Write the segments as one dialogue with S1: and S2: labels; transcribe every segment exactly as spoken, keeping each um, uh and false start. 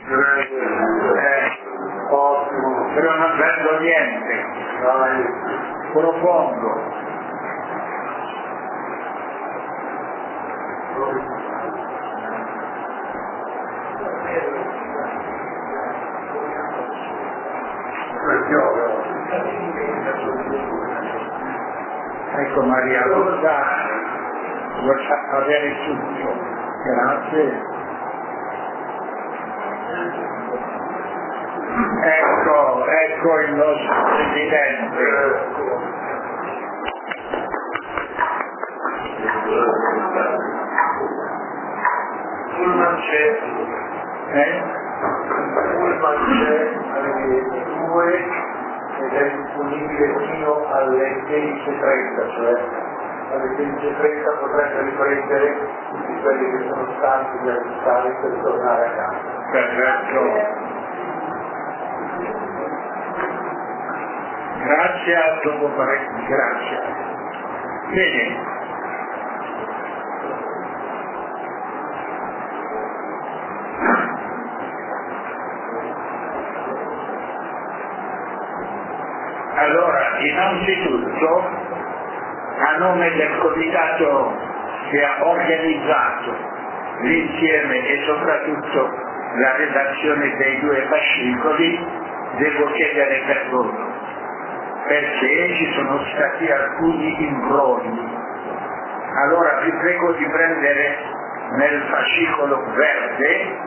S1: Eh, ottimo. Però non prendo niente. Dai. Profondo. Ecco Maria Rosa, vuoi avere tutto. Grazie. Ecco, ecco il nostro Presidente. Pullman c'è, eh? Pullman c'è alle due ed è disponibile fino alle sedici e trenta, cioè alle sedici e trenta potrete riprendere tutti quelli che sono stanchi di acquistare per tornare a casa. Perfetto. Grazie a dopo parecchi, grazie. Bene. Allora, innanzitutto, a nome del comitato che ha organizzato l'insieme e soprattutto la redazione dei due fascicoli, devo chiedere perdono, perché ci sono stati alcuni imbrogli. Allora vi prego di prendere nel fascicolo verde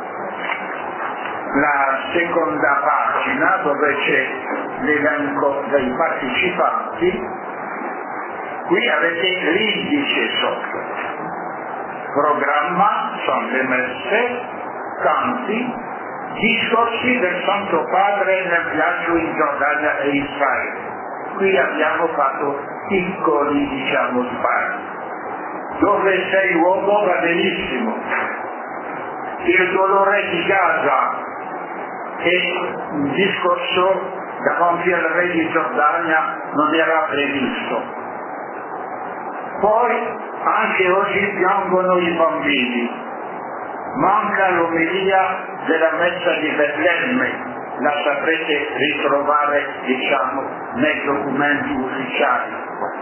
S1: la seconda pagina dove c'è l'elenco dei partecipanti. Qui avete l'indice sotto. Programma, sono le messe, canti, discorsi del Santo Padre nel viaggio in Giordania e Israele. Qui abbiamo fatto piccoli, diciamo, sbagli. Dove sei uomo va benissimo. Il dolore di Gaza è un discorso davanti al re di Giordania non era previsto. Poi anche oggi piangono i bambini. Manca l'omelia della messa di Betlemme, la saprete ritrovare, diciamo, nei documenti ufficiali.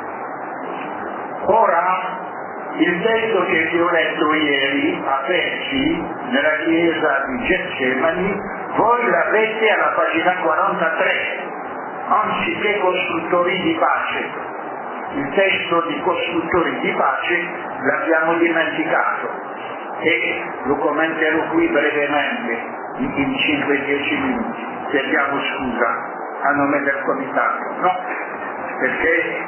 S1: Ora, il testo che vi ho letto ieri a Pezzi, nella chiesa di Getsemani, voi l'avete alla pagina quarantatré, anziché costruttori di pace. Il testo di costruttori di pace l'abbiamo dimenticato e lo commenterò qui brevemente, in cinque dieci minuti. Chiediamo scusa a nome del comitato, no? Perché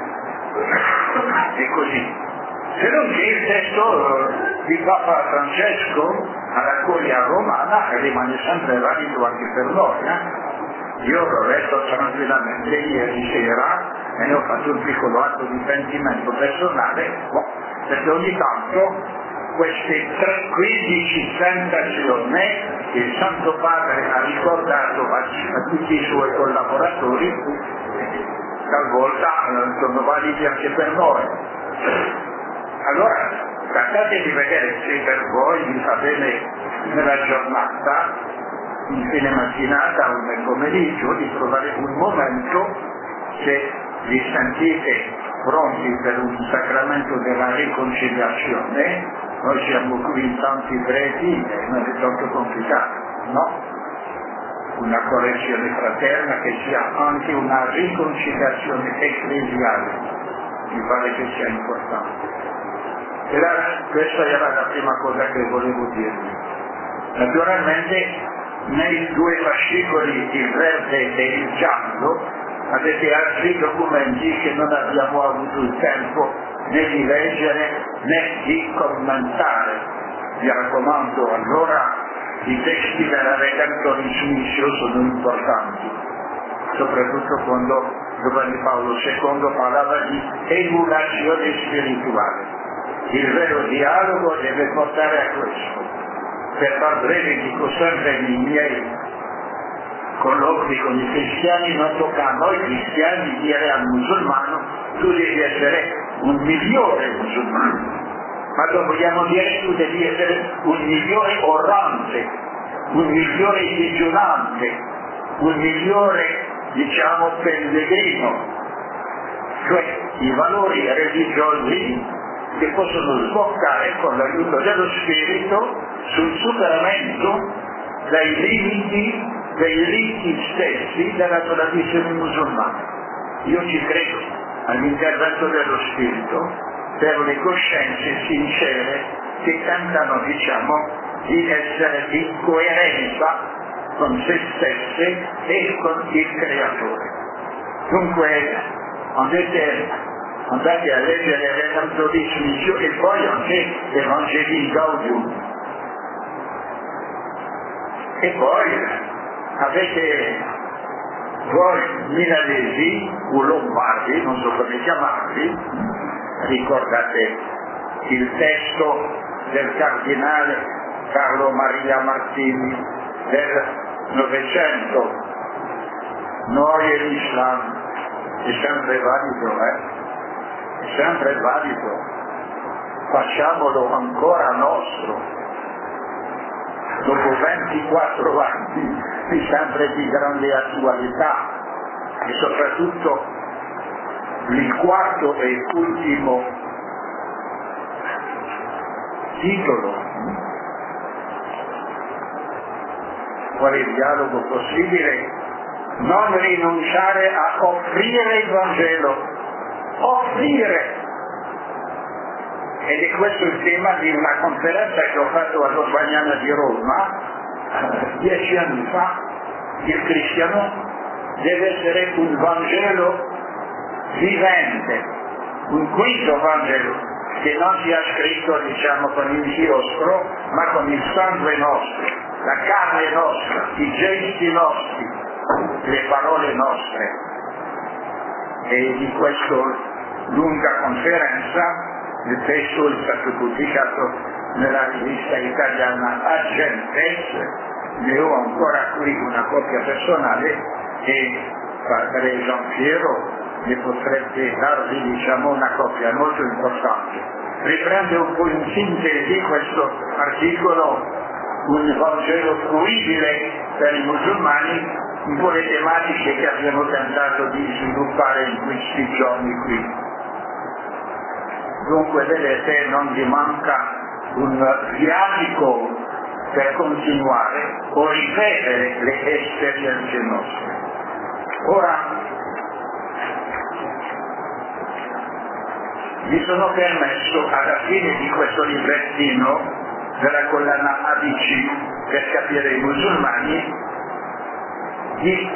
S1: è così. Se non che il testo di Papa Francesco alla Curia Romana rimane sempre valido anche per noi. Eh? Io l'ho letto tranquillamente ieri sera e ne ho fatto un piccolo atto di pentimento personale, boh, perché ogni tanto queste quindici tentazioni che il Santo Padre ha ricordato a, a tutti i suoi collaboratori, talvolta sono validi anche per noi. Allora, trattate di vedere se per voi vi fa bene nella giornata, in fine mattinata o nel pomeriggio, di trovare un momento, se vi sentite pronti per un sacramento della riconciliazione. Noi siamo qui in tanti preti e non è tanto complicato, no? Una correzione fraterna che sia anche una riconciliazione ecclesiale, mi pare che sia importante. E la, questa era la prima cosa che volevo dirvi. Naturalmente nei due fascicoli, il verde e il giallo, avete altri documenti che non abbiamo avuto il tempo né di leggere né di commentare. Vi raccomando, allora i testi della Redemptoris Missio sono importanti, soprattutto quando Giovanni Paolo secondo parlava di emulazione spirituale. Il vero dialogo deve portare a questo. Per far breve dico sempre nei miei colloqui con i cristiani, non tocca a noi cristiani dire al musulmano tu devi essere un migliore musulmano, ma lo vogliamo dire tu devi essere un migliore orante, un migliore digiunante, un migliore, diciamo, pellegrino, cioè i valori religiosi che possono sboccare con l'aiuto dello Spirito sul superamento dei limiti dei riti stessi della tradizione musulmana. Io ci credo all'intervento dello Spirito per le coscienze sincere che tentano, diciamo, di essere in coerenza con se stesse e con il Creatore. Dunque andate, andate a leggere l'Evangelismo e poi anche l'Evangelii Gaudium. E poi avete voi milanesi o lombardi, non so come chiamarli, ricordate il testo del cardinale Carlo Maria Martini del Novecento, noi e l'Islam, è sempre valido, eh? È sempre valido, facciamolo ancora nostro. Dopo ventiquattro anni è sempre di grande attualità e soprattutto il quarto e ultimo titolo, qual è il dialogo possibile? Non rinunciare a offrire il Vangelo, offrire. Ed è questo il tema di una conferenza che ho fatto all'Urbaniana di Roma dieci anni fa. Il cristiano deve essere un Vangelo vivente, un quinto Vangelo che non sia scritto, diciamo, con il chiostro, ma con il sangue nostro, la carne nostra, i gesti nostri, le parole nostre. E di questa lunga conferenza il testo è stato pubblicato nella rivista italiana Agentes, ne ho ancora qui una copia personale e padre Gianpiero ne potrebbe darvi, diciamo, una copia molto importante. Riprende un po' in sintesi questo articolo, un Vangelo fruibile per i musulmani, un po' le tematiche che abbiamo tentato di sviluppare in questi giorni qui. Dunque vedete, non vi manca un viatico per continuare o ripetere le esperienze nostre. Ora, mi sono permesso alla fine di questo librettino della collana A B C per capire i musulmani di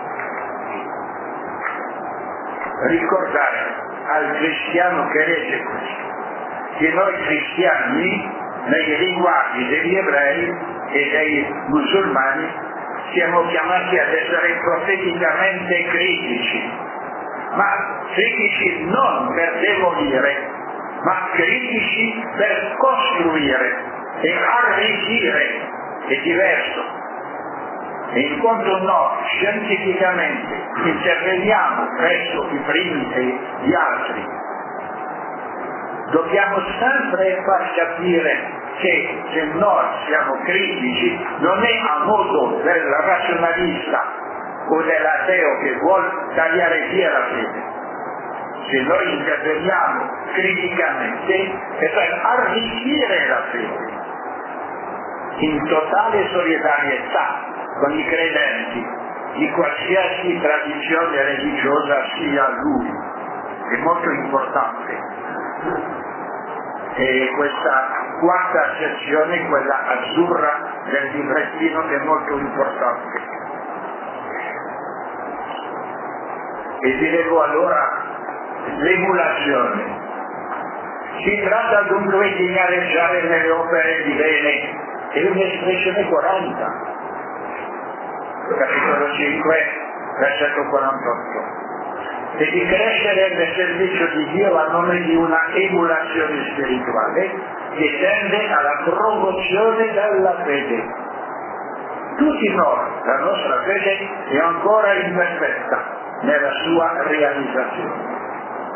S1: ricordare al cristiano che legge questo, che noi cristiani nei riguardi degli ebrei e dei musulmani siamo chiamati ad essere profeticamente critici, ma critici non per demolire, ma critici per costruire e arricchire. È diverso. E in quanto noi scientificamente interveniamo presso i primi e gli altri, dobbiamo sempre far capire che se noi siamo critici non è a modo del razionalista o dell'ateo che vuole tagliare via la fede. Se noi interveniamo criticamente è per arricchire la fede in totale solidarietà con i credenti di qualsiasi tradizione religiosa sia lui. È molto importante. E questa quarta sezione, quella azzurra del librettino, è molto importante. E dicevo allora l'emulazione. Si tratta dunque di gareggiare nelle opere di bene, è un'espressione quaranta. Capitolo cinque, versetto quarantotto, e di crescere nel servizio di Dio a nome di una emulazione spirituale che tende alla promozione della fede. Tutti noi, la nostra fede è ancora imperfetta nella sua realizzazione.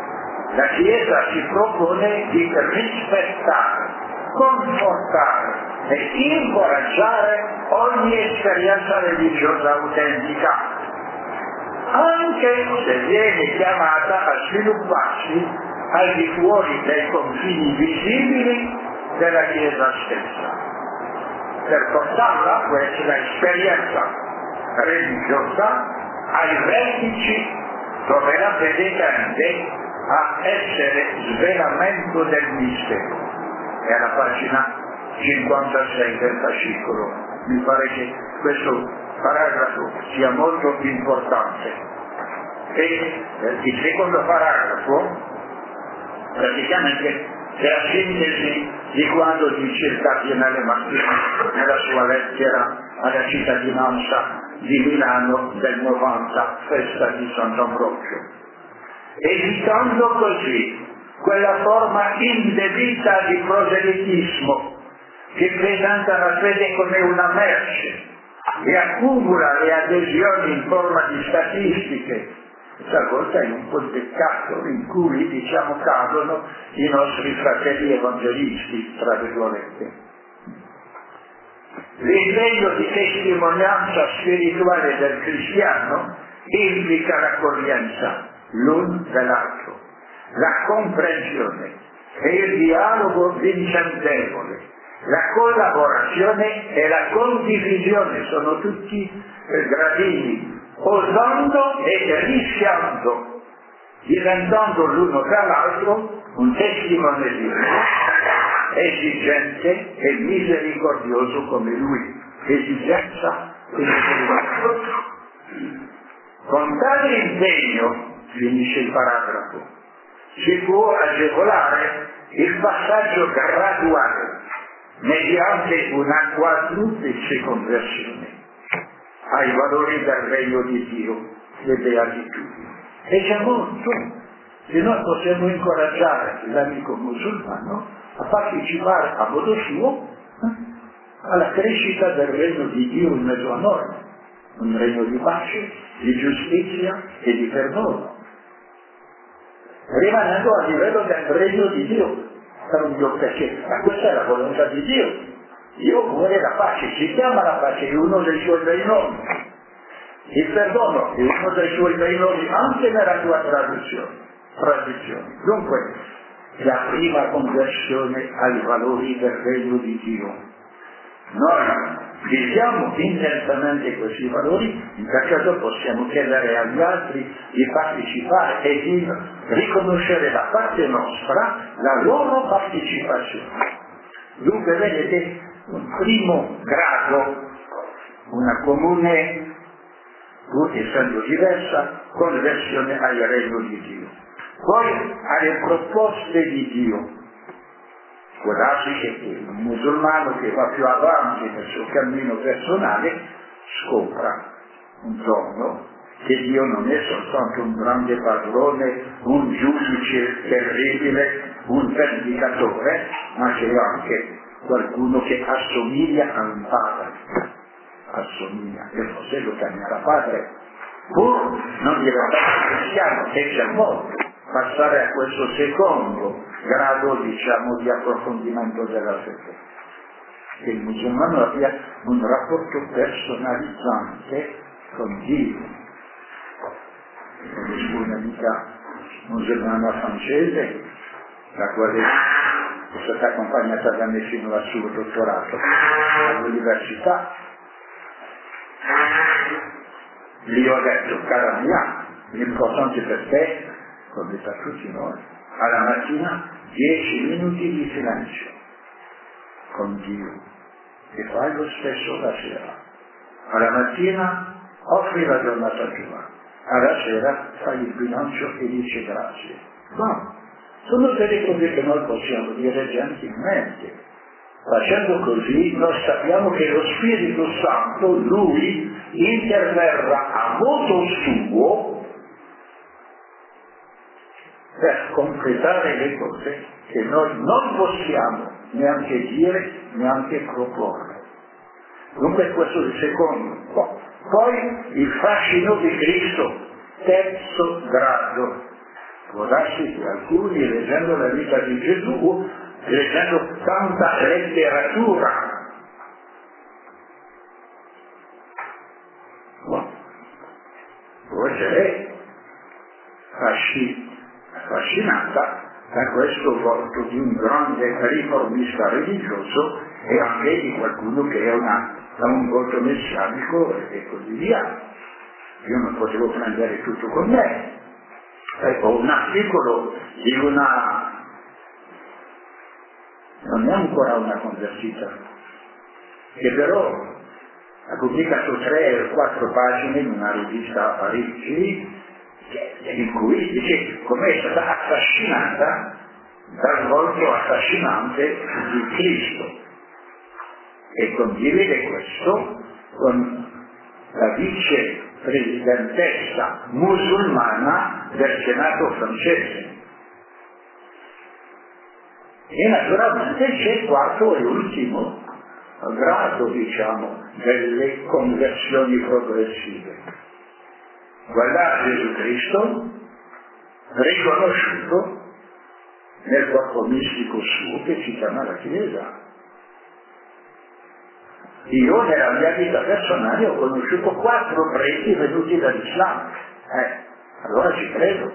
S1: La Chiesa si propone di rispettare, confortare e incoraggiare ogni esperienza religiosa autentica, anche se viene chiamata a svilupparsi al di fuori dei confini visibili della Chiesa stessa, per portarla questa esperienza religiosa ai vertici dove la fede tende a essere svelamento del mistero. È alla pagina cinquantasei del fascicolo. Mi pare che questo paragrafo sia molto importante. E il secondo paragrafo praticamente è la sintesi di quando dice il cardinale Martini nella sua lettera alla cittadinanza di Milano del novanta, festa di Sant'Ambrogio, evitando così quella forma indebita di proselitismo che presenta la fede come una merce e accumula le adesioni in forma di statistiche. Talvolta è un po' il peccato in cui, diciamo, cadono i nostri fratelli evangelisti, tra virgolette. L'impegno di testimonianza spirituale del cristiano implica l'accoglienza l'un dell'altro, la comprensione e il dialogo vincentevole, la collaborazione e la condivisione sono tutti eh, gradini, osando e rischiando, diventando l'uno tra l'altro un testimone di Dio, esigente e misericordioso come Lui. Esigenza e misericordia. Con tale impegno, finisce il paragrafo, si può agevolare il passaggio graduale mediante una quadruplice conversione ai valori del regno di Dio, le beatitudini. E c'è molto, se noi possiamo incoraggiare l'amico musulmano a partecipare a modo suo eh, alla crescita del regno di Dio in mezzo a noi, un regno di pace, di giustizia e di perdono, rimanendo a livello del regno di Dio, perché ma questa è la volontà di Dio. Dio vuole la pace, si chiama la pace, è uno dei suoi bei nomi. Il perdono è uno dei suoi bei nomi anche nella tua traduzione. tradizione. Dunque, la prima conversione ai valori del regno di Dio. Noi viviamo intensamente questi valori, in tal caso possiamo chiedere agli altri di partecipare e di riconoscere da parte nostra la loro partecipazione. Dunque vedete un primo grado, una comune, pur essendo diversa, conversione al regno di Dio. Poi alle proposte di Dio. Può darsi che il musulmano che va più avanti nel suo cammino personale scopra un giorno che Dio non è soltanto un grande padrone, un giudice terribile, un vendicatore, ma c'è anche qualcuno che assomiglia a un padre. Assomiglia, e forse lo chiamerà padre, pur non diventare cristiano, che c'è molto. Passare a questo secondo grado, diciamo, di approfondimento della fede. Che il musulmano abbia un rapporto personalizzante con Dio. Ho un'amica musulmana francese, la quale è stata accompagnata da me fino al suo dottorato all'università. Gli ho detto, cara mia, l'importante per te, come per tutti noi, alla mattina dieci minuti di silenzio con Dio e fai lo stesso la sera. Alla mattina offri la giornata tua, alla sera fai il bilancio e dici grazie. No, sono delle cose che noi possiamo dire gentilmente. Facendo così noi sappiamo che lo Spirito Santo, Lui, interverrà a modo suo per completare le cose che noi non possiamo neanche dire, neanche proporre. Dunque questo è il secondo. Poi il fascino di Cristo, terzo grado. Può darsi che alcuni, leggendo la vita di Gesù, leggendo tanta letteratura accorgerei affascinata da questo volto di un grande riformista religioso e anche di qualcuno che è una, ha un volto messianico e così via. Io non potevo prendere tutto con me. Ecco, un articolo di una, non è ancora una convertita, che però ha pubblicato tre o quattro pagine in una rivista a Parigi, in cui dice come è stata affascinata dal volto affascinante di Cristo e condivide questo con la vicepresidentessa musulmana del Senato francese. E naturalmente c'è il quarto e ultimo grado, diciamo, delle conversioni progressive. Guardare Gesù Cristo riconosciuto nel corpo mistico suo che si chiama la Chiesa. Io nella mia vita personale ho conosciuto quattro preti venuti dall'Islam. Eh, allora ci credo.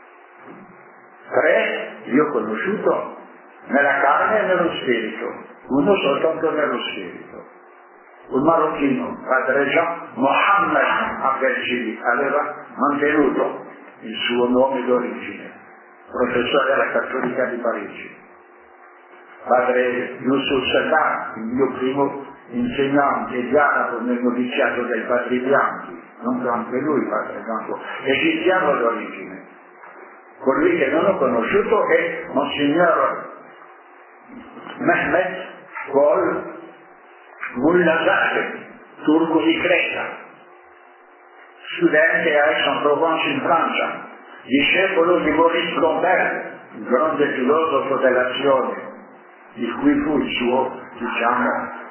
S1: Tre io ho conosciuto nella carne e nello spirito, uno soltanto nello spirito. Un marocchino, padre Jean Mohammed Abdelgili, aveva mantenuto il suo nome d'origine, professore alla Cattolica di Parigi. Padre Yusuf Saddam, il mio primo insegnante di arabo nel noviziato dei Padri Bianchi, non anche lui padre Bianco, egiziano d'origine. Colui che non ho conosciuto è Monsignor Mehmet Kol Mullazade, turco di Creta, studente a Aix-en-Provence in Francia, discepolo di Maurice Blondel, il grande filosofo dell'azione, di cui fu il suo, diciamo,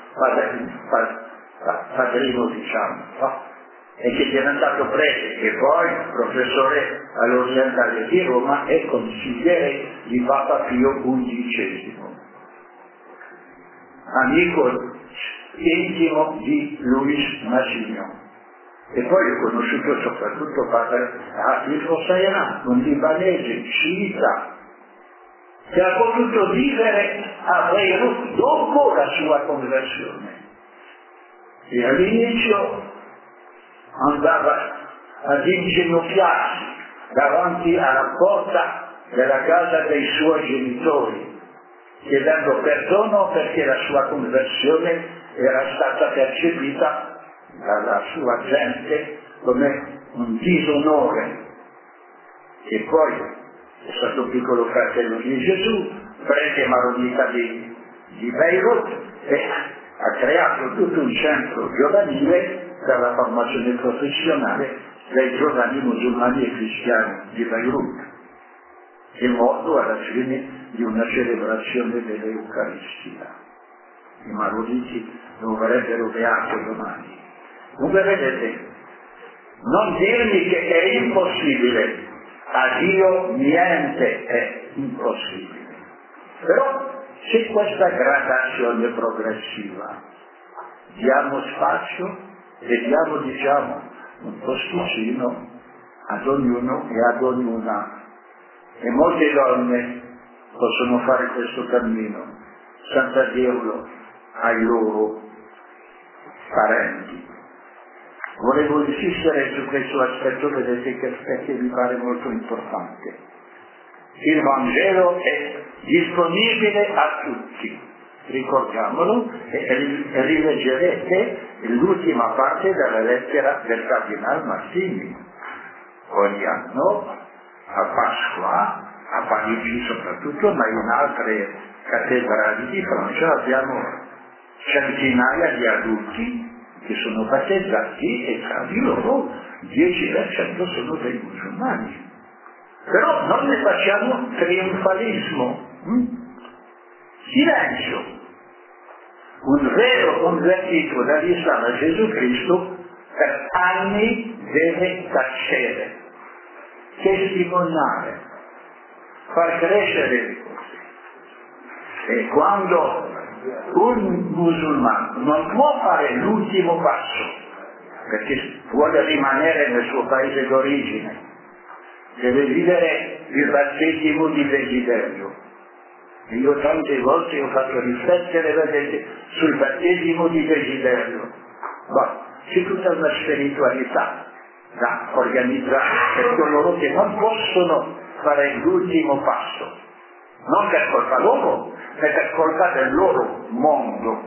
S1: padrino, diciamo, no? E che è diventato prete e poi professore all'Orientale di Roma e consigliere di Papa Pio undicesimo. Amico intimo di Luis Massignon. E poi ho conosciuto soprattutto padre Hafid Hossein, un libanese sciita, che ha potuto vivere a Beirut dopo la sua conversione. E all'inizio andava ad inginocchiarsi davanti alla porta della casa dei suoi genitori, chiedendo perdono perché la sua conversione era stata percepita dalla sua gente come un disonore. E poi è stato piccolo fratello di Gesù, prete maronita di, di Beirut, e ha creato tutto un centro giovanile per la formazione professionale dei giovani musulmani e cristiani di Beirut. È morto alla fine di una celebrazione dell'Eucaristia. I maroniti lo vorrebbero beato domani. Dunque vedete, non dirmi che è impossibile, a Dio niente è impossibile. Però c'è questa gradazione progressiva. Diamo spazio e diamo, diciamo, un posticino ad ognuno e ad ognuna. E molte donne possono fare questo cammino senza dirlo ai loro parenti. Volevo insistere su questo aspetto, vedete che perché mi pare molto importante. Il Vangelo è disponibile a tutti, ricordiamolo, e rileggerete l'ultima parte della lettera del Cardinal Massimi. Ogni anno, a Pasqua, a Parigi soprattutto, ma in altre cattedrali di Francia abbiamo centinaia di adulti che sono battezzati e tra di loro dieci per cento sono dei musulmani. Però non ne facciamo trionfalismo. Hm? Silenzio. Un vero convertito dall'Islam a Gesù Cristo per anni deve tacere, testimoniare, far crescere le cose. E quando un musulmano non può fare l'ultimo passo perché vuole rimanere nel suo paese d'origine, deve vivere il battesimo di desiderio. E io tante volte ho fatto riflettere, vedete, sul battesimo di desiderio. Ma c'è tutta una spiritualità da organizzare per coloro che non possono fare l'ultimo passo, non per colpa loro, ma per colpa del loro mondo.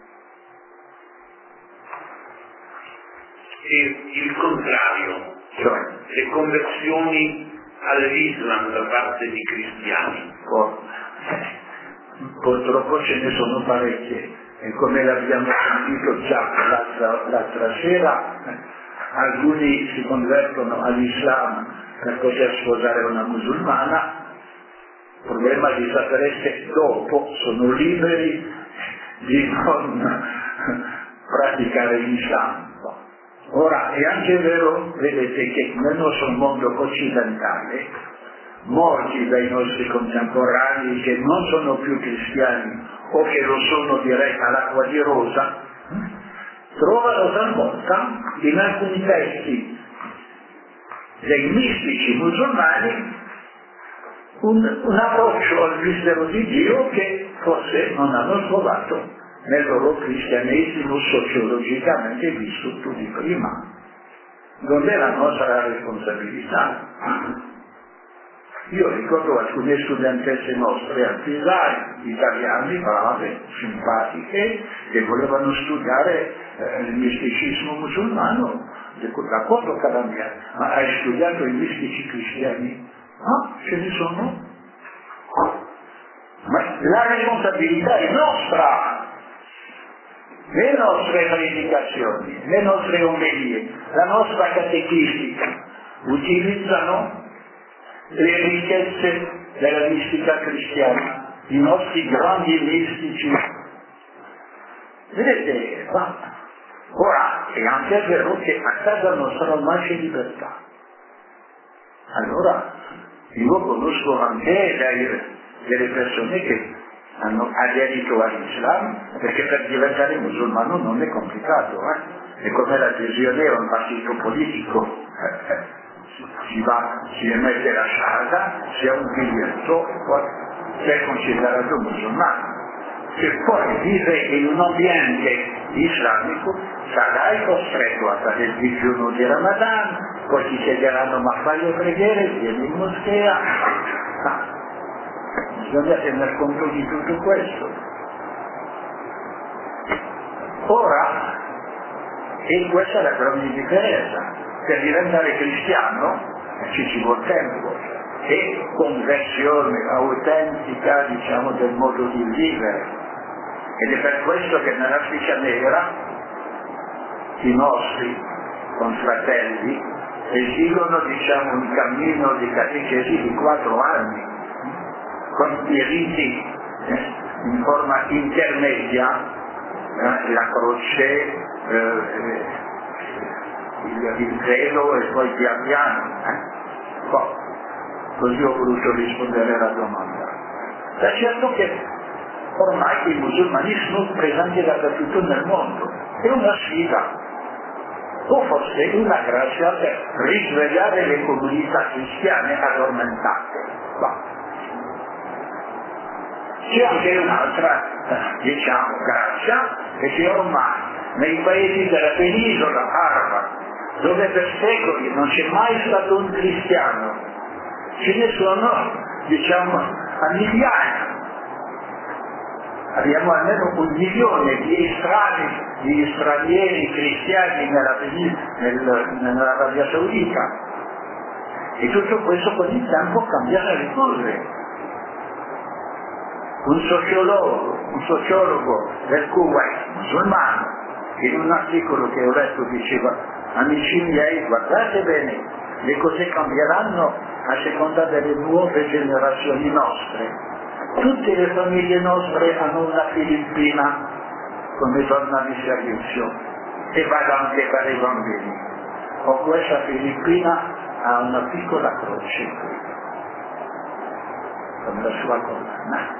S2: E il contrario,
S1: Cioè,
S2: le conversioni all'Islam da parte di cristiani.
S1: oh, purtroppo ce ne sono parecchie, e come l'abbiamo sentito già l'altra, l'altra sera, alcuni si convertono all'Islam per poter sposare una musulmana. Il problema di sapere se dopo sono liberi di non praticare l'Islam. Ora, è anche vero, vedete, che nel nostro mondo occidentale molti dei nostri contemporanei che non sono più cristiani o che lo sono direi all'acqua di rosa, trovano talvolta in alcuni testi dei mistici musulmani un, un approccio al mistero di Dio che forse non hanno trovato nel loro cristianesimo sociologicamente vissuto di prima. Non è la nostra responsabilità. Io ricordo alcune studentesse nostre artigiane, italiane, brave, simpatiche, che volevano studiare eh, il misticismo musulmano. Dico, d'accordo cara mia, ma hai studiato i mistici cristiani? Ah, ce ne sono? Ma la responsabilità è nostra. Le nostre predicazioni, le nostre omelie, la nostra catechistica utilizzano le ricchezze della mistica cristiana, i nostri grandi mistici. Vedete, ma ora è anche vero che a casa nostra non c'è libertà. Allora, io conosco anche dei, delle persone che hanno aderito all'Islam, perché per diventare musulmano non è complicato, eh? È come l'adesione a un partito politico. Si va, si emette la shahada, si ha un biglietto, poi si è considerato musulmano. Se poi vive in un ambiente islamico, sarai costretto a fare il digiuno di Ramadan, poi ti chiederanno ma fai le preghiere, vieni in moschea. Ah, bisogna tener conto di tutto questo. Ora, e questa è la grande differenza. Per diventare cristiano ci ci vuole tempo e conversione autentica, diciamo, del modo di vivere. Ed è per questo che nell'Africa Nera i nostri confratelli esigono, diciamo, un cammino di catechesi di quattro anni, con i riti eh, in forma intermedia, eh, la croce, eh, il, il velo e poi pian piano. Eh. Poi, così ho voluto rispondere alla domanda. È certo che ormai i musulmani sono presenti dappertutto nel mondo, è una sfida, o forse una grazia per risvegliare le comunità cristiane addormentate. Va. C'è anche un'altra, diciamo, grazia, e che ormai nei paesi della penisola araba, dove per secoli non c'è mai stato un cristiano, ce ne sono, diciamo, a migliaia. Abbiamo almeno un milione di estranei, di stranieri cristiani nella, nel, nell'Arabia Saudita. E tutto questo con il tempo cambierà le cose. Un sociologo, un sociologo del Kuwait, musulmano, in un articolo che ho letto diceva: amici miei, guardate bene, le cose cambieranno a seconda delle nuove generazioni nostre. Tutte le famiglie nostre hanno una filippina come donna di servizio e va anche per i bambini. O questa filippina ha una piccola croce con la sua colonna.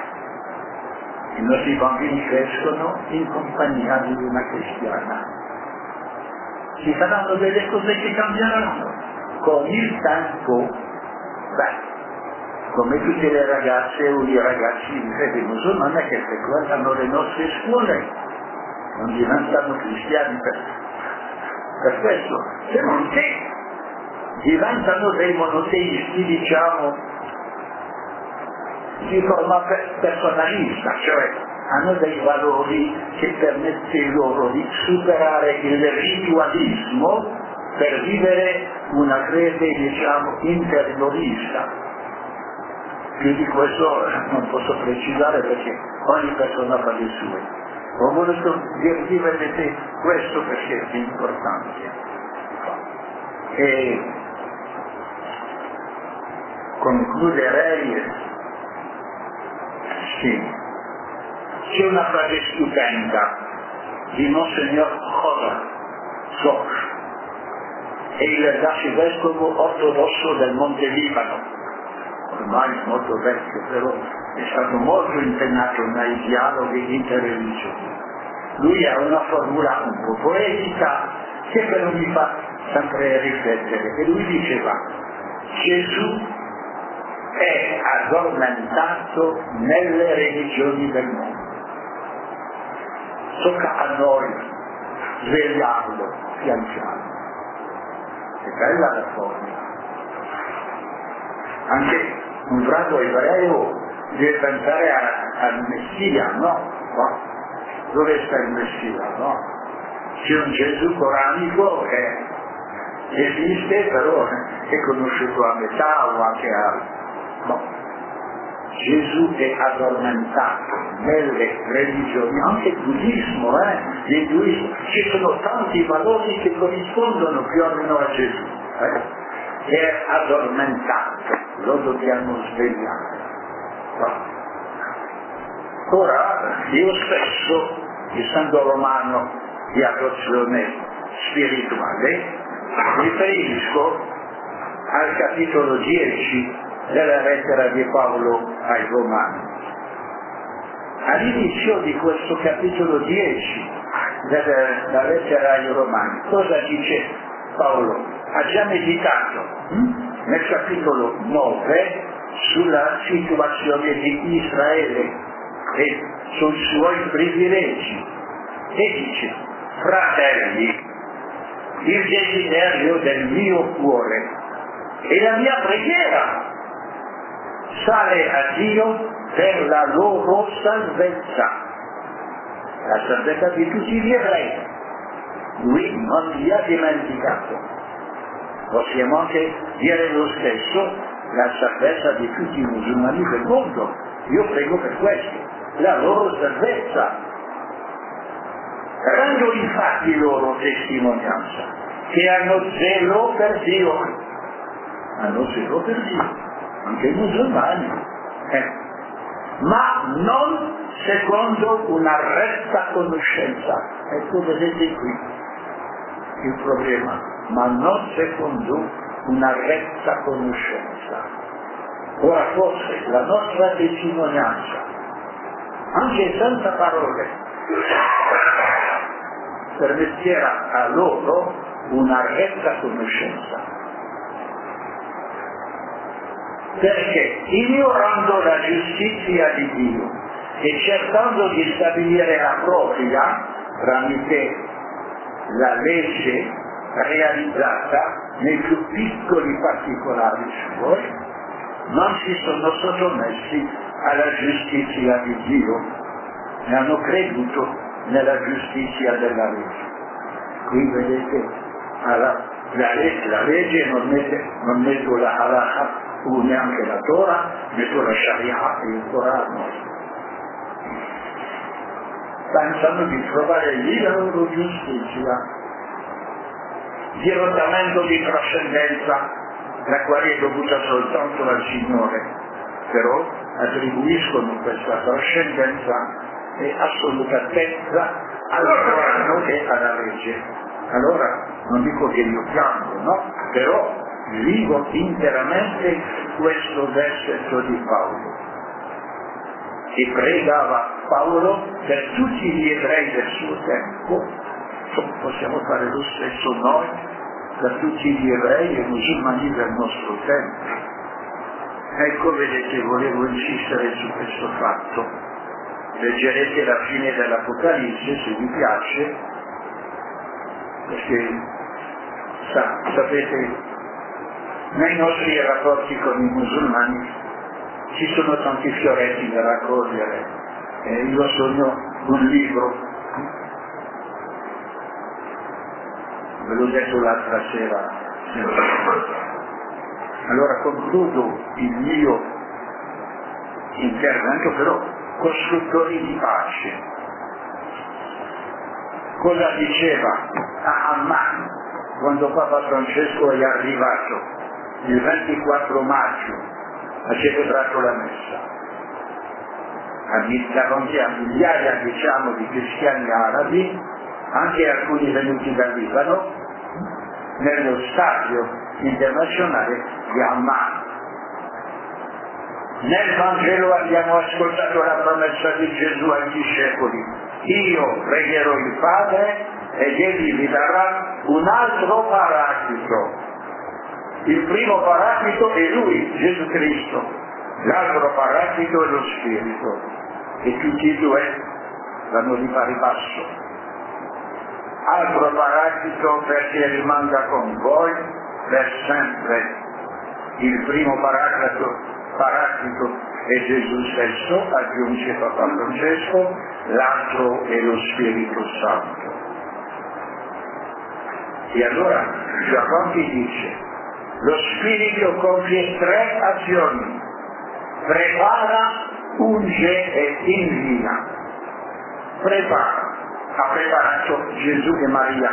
S1: I nostri bambini crescono in compagnia di una cristiana. ci saranno delle cose che cambieranno. Con il tempo, beh, come tutte le ragazze o i ragazzi di fede musulmana che frequentano le nostre scuole, non diventano cristiani per, per questo, se non che diventano dei monoteisti, diciamo, di forma personalista, cioè hanno dei valori che permettono loro di superare il ritualismo per vivere una fede, diciamo, interiorista. Più di questo non posso precisare perché ogni persona fa le sue. Ho voluto dirvi, vedete, questo perché è importante. E concluderei, sì, c'è una frase stupenda di Monsignor Khoza, è il arcivescovo ortodosso del Monte Libano, ormai molto vecchio, però è stato molto impegnato nei dialoghi interreligiosi. Lui ha una formula un po' poetica che però mi fa sempre riflettere, e lui diceva: Gesù è addormentato nelle religioni del mondo. Tocca a noi svegliarlo pian piano. È bella la formula. Anche un bravo ebreo deve pensare al Messia, no? no? Dove sta il Messia, no? C'è un Gesù coranico che esiste, però è conosciuto a metà o anche a... No. Gesù è addormentato nelle religioni, anche il buddismo, eh? L'induismo, ci sono tanti valori che corrispondono più o meno a Gesù. Eh? È addormentato, lo dobbiamo svegliare. No? Ora, io stesso, essendo romano di adozione spirituale, riferisco al capitolo dieci della lettera di Paolo ai Romani. All'inizio di questo capitolo dieci della lettera ai Romani, cosa dice Paolo? Ha già meditato hm? nel capitolo nove sulla situazione di Israele e sui suoi privilegi e dice: fratelli, il desiderio del mio cuore e la mia preghiera sale a Dio per la loro salvezza, la salvezza di tutti gli ebrei. Lui non li ha dimenticato. Possiamo anche dire lo stesso, la salvezza di tutti i musulmani del mondo. Io prego per questo, la loro salvezza. Rendo infatti loro testimonianza che hanno zelo per Dio, hanno zelo per Dio, anche i musulmani, eh. ma non secondo una retta conoscenza. Ecco, vedete qui il problema, ma non secondo una retta conoscenza. Ora forse la nostra testimonianza, anche senza parole, permetterà a loro una retta conoscenza. Perché ignorando la giustizia di Dio e cercando di stabilire la propria tramite la legge realizzata nei più piccoli particolari suoi, non si sono sottomessi alla giustizia di Dio, ne hanno creduto nella giustizia della legge. Qui vedete, alla, la, legge, la legge non mette, non mette la halakha o neanche la Torah, metto la Sharia e il Corano. Pensano di trovare lì la loro giustizia, dirottamento di trascendenza, la quale è dovuta soltanto al Signore, però attribuiscono questa trascendenza e assolutatezza al Corano e alla legge. Allora, non dico che io piango, no? Però vivo interamente questo versetto di Paolo. E pregava Paolo per tutti gli ebrei del suo tempo fatto, possiamo fare lo stesso noi per tutti gli ebrei e musulmani del nostro tempo. Ecco, vedete, volevo insistere su questo fatto. Leggerete la fine dell'Apocalisse se vi piace, perché sa, sapete, nei nostri rapporti con i musulmani ci sono tanti fioretti da raccogliere e io sogno un libro, ve l'ho detto l'altra sera. Allora concludo il mio intervento, però costruttori di pace. Cosa diceva a Amman quando Papa Francesco è arrivato il ventiquattro maggio, ha celebrato la messa davanti a migliaia, diciamo, di cristiani arabi, anche alcuni venuti dal Libano, nello stadio internazionale di Amman. Nel Vangelo abbiamo ascoltato la promessa di Gesù ai discepoli: io pregherò il Padre ed egli vi darà un altro paraclito. Il primo paraclito è Lui, Gesù Cristo, l'altro paraclito è lo Spirito, e tutti e due vanno di pari passo. Altro paraclito perché rimanga con voi per sempre. Il primo paraclito, paraclito è Gesù stesso, aggiunge Papa Francesco, l'altro è lo Spirito Santo. E allora Giacobbi dice: lo Spirito compie tre azioni: prepara, unge e invia. Prepara, ha preparato Gesù e Maria.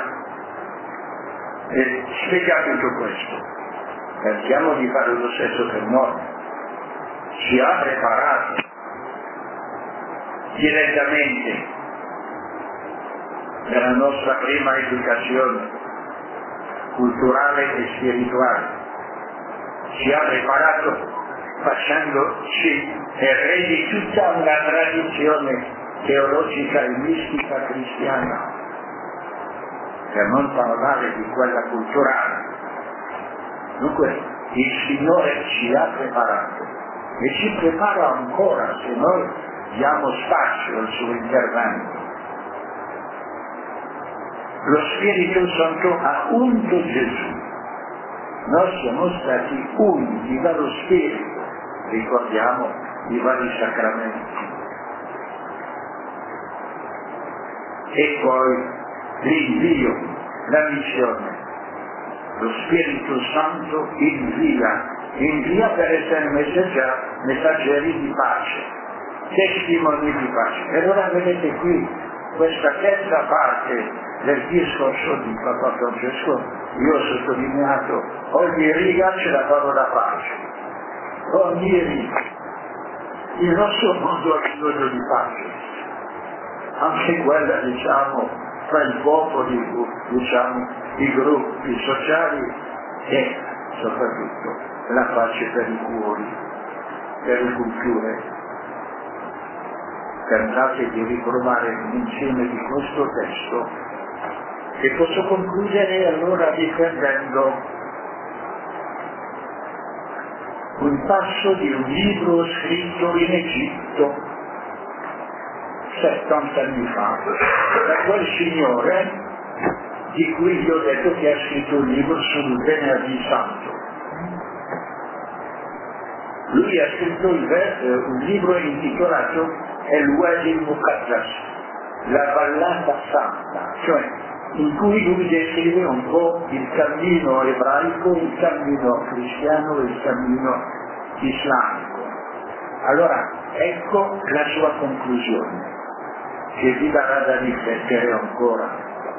S1: E spiega tutto questo. Pensiamo di fare lo stesso per noi. Ci ha preparato direttamente nella nostra prima educazione culturale e spirituale. Ci ha preparato facendoci eredi di tutta una tradizione teologica e mistica cristiana, per non parlare di quella culturale. Dunque il Signore ci ha preparato e ci prepara ancora se noi diamo spazio al suo intervento. Lo Spirito Santo ha unto Gesù. Noi siamo stati unti dallo Spirito, ricordiamo i vari sacramenti. E poi l'invio, la missione. Lo Spirito Santo invia, invia per essere messaggeri di pace, testimoni di pace. E allora vedete qui questa terza parte del discorso di Papa Francesco, io ho sottolineato: ogni riga c'è la parola pace, ogni riga. Il nostro mondo ha bisogno di pace, anche quella, diciamo, tra i popoli, diciamo, i gruppi sociali, e soprattutto la pace per i cuori, per le culture. Tentate di riprovare l'insieme di questo testo, e posso concludere allora riprendendo un passo di un libro scritto in Egitto settanta anni fa da quel signore di cui vi ho detto che ha scritto un libro sul Venerdì Santo. Lui ha scritto il ver- un libro intitolato El Wadi Muqaddas, la ballata santa, cioè in cui lui descrive un po' il cammino ebraico, il cammino cristiano e il cammino islamico. Allora, ecco la sua conclusione, che vi darà da riflettere ancora.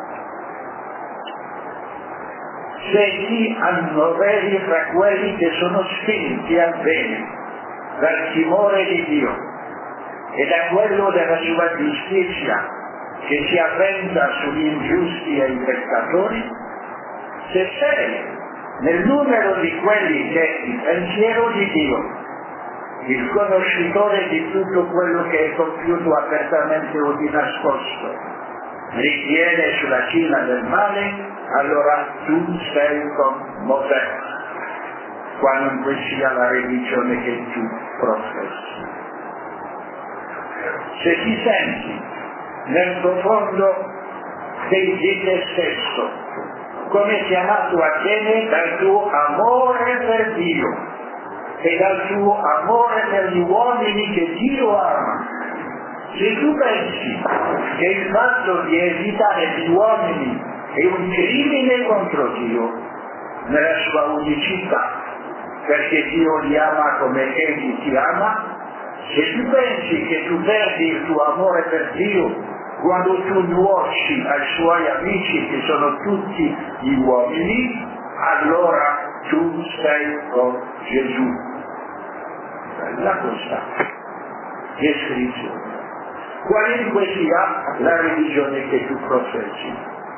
S1: Scegli annoveri fra quelli che sono spinti al bene, dal timore di Dio e da quello della sua giustizia, che si avventa sugli ingiusti e i peccatori, se sei nel numero di quelli che il pensiero di Dio, il conoscitore di tutto quello che è compiuto apertamente o di nascosto, ritiene sulla cima del male, allora tu sei con Mosè, qualunque sia la religione che tu professi. Se ti senti nel profondo di te stesso, come chiamato a te dal tuo amore per Dio e dal tuo amore per gli uomini che Dio ama, se tu pensi che il fatto di evitare gli uomini è un crimine contro Dio nella sua unicità, perché Dio li ama come Egli ti ama, se tu pensi che tu perdi il tuo amore per Dio quando tu nuoci ai suoi amici che sono tutti gli uomini, allora tu sei con Gesù. La questa descrizione. Qualunque sia la religione che tu professi.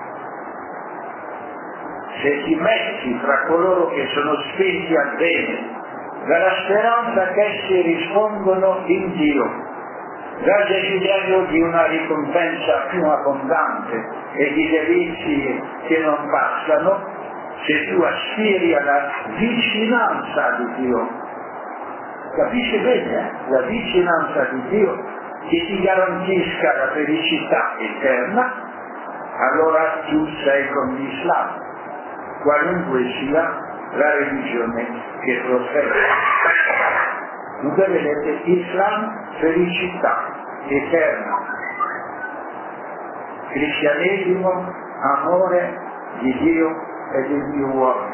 S1: Se ti metti tra coloro che sono spenti al bene, dalla speranza che essi rispondono in Dio, dal desiderio di una ricompensa più abbondante e di delizi che non passano, se tu aspiri alla vicinanza di Dio, capisci bene, eh? La vicinanza di Dio che ti garantisca la felicità eterna, allora tu sei con l'Islam, qualunque sia la religione che professi. Dunque vedete, Islam, felicità eterna, cristianesimo, amore di Dio e degli uomini,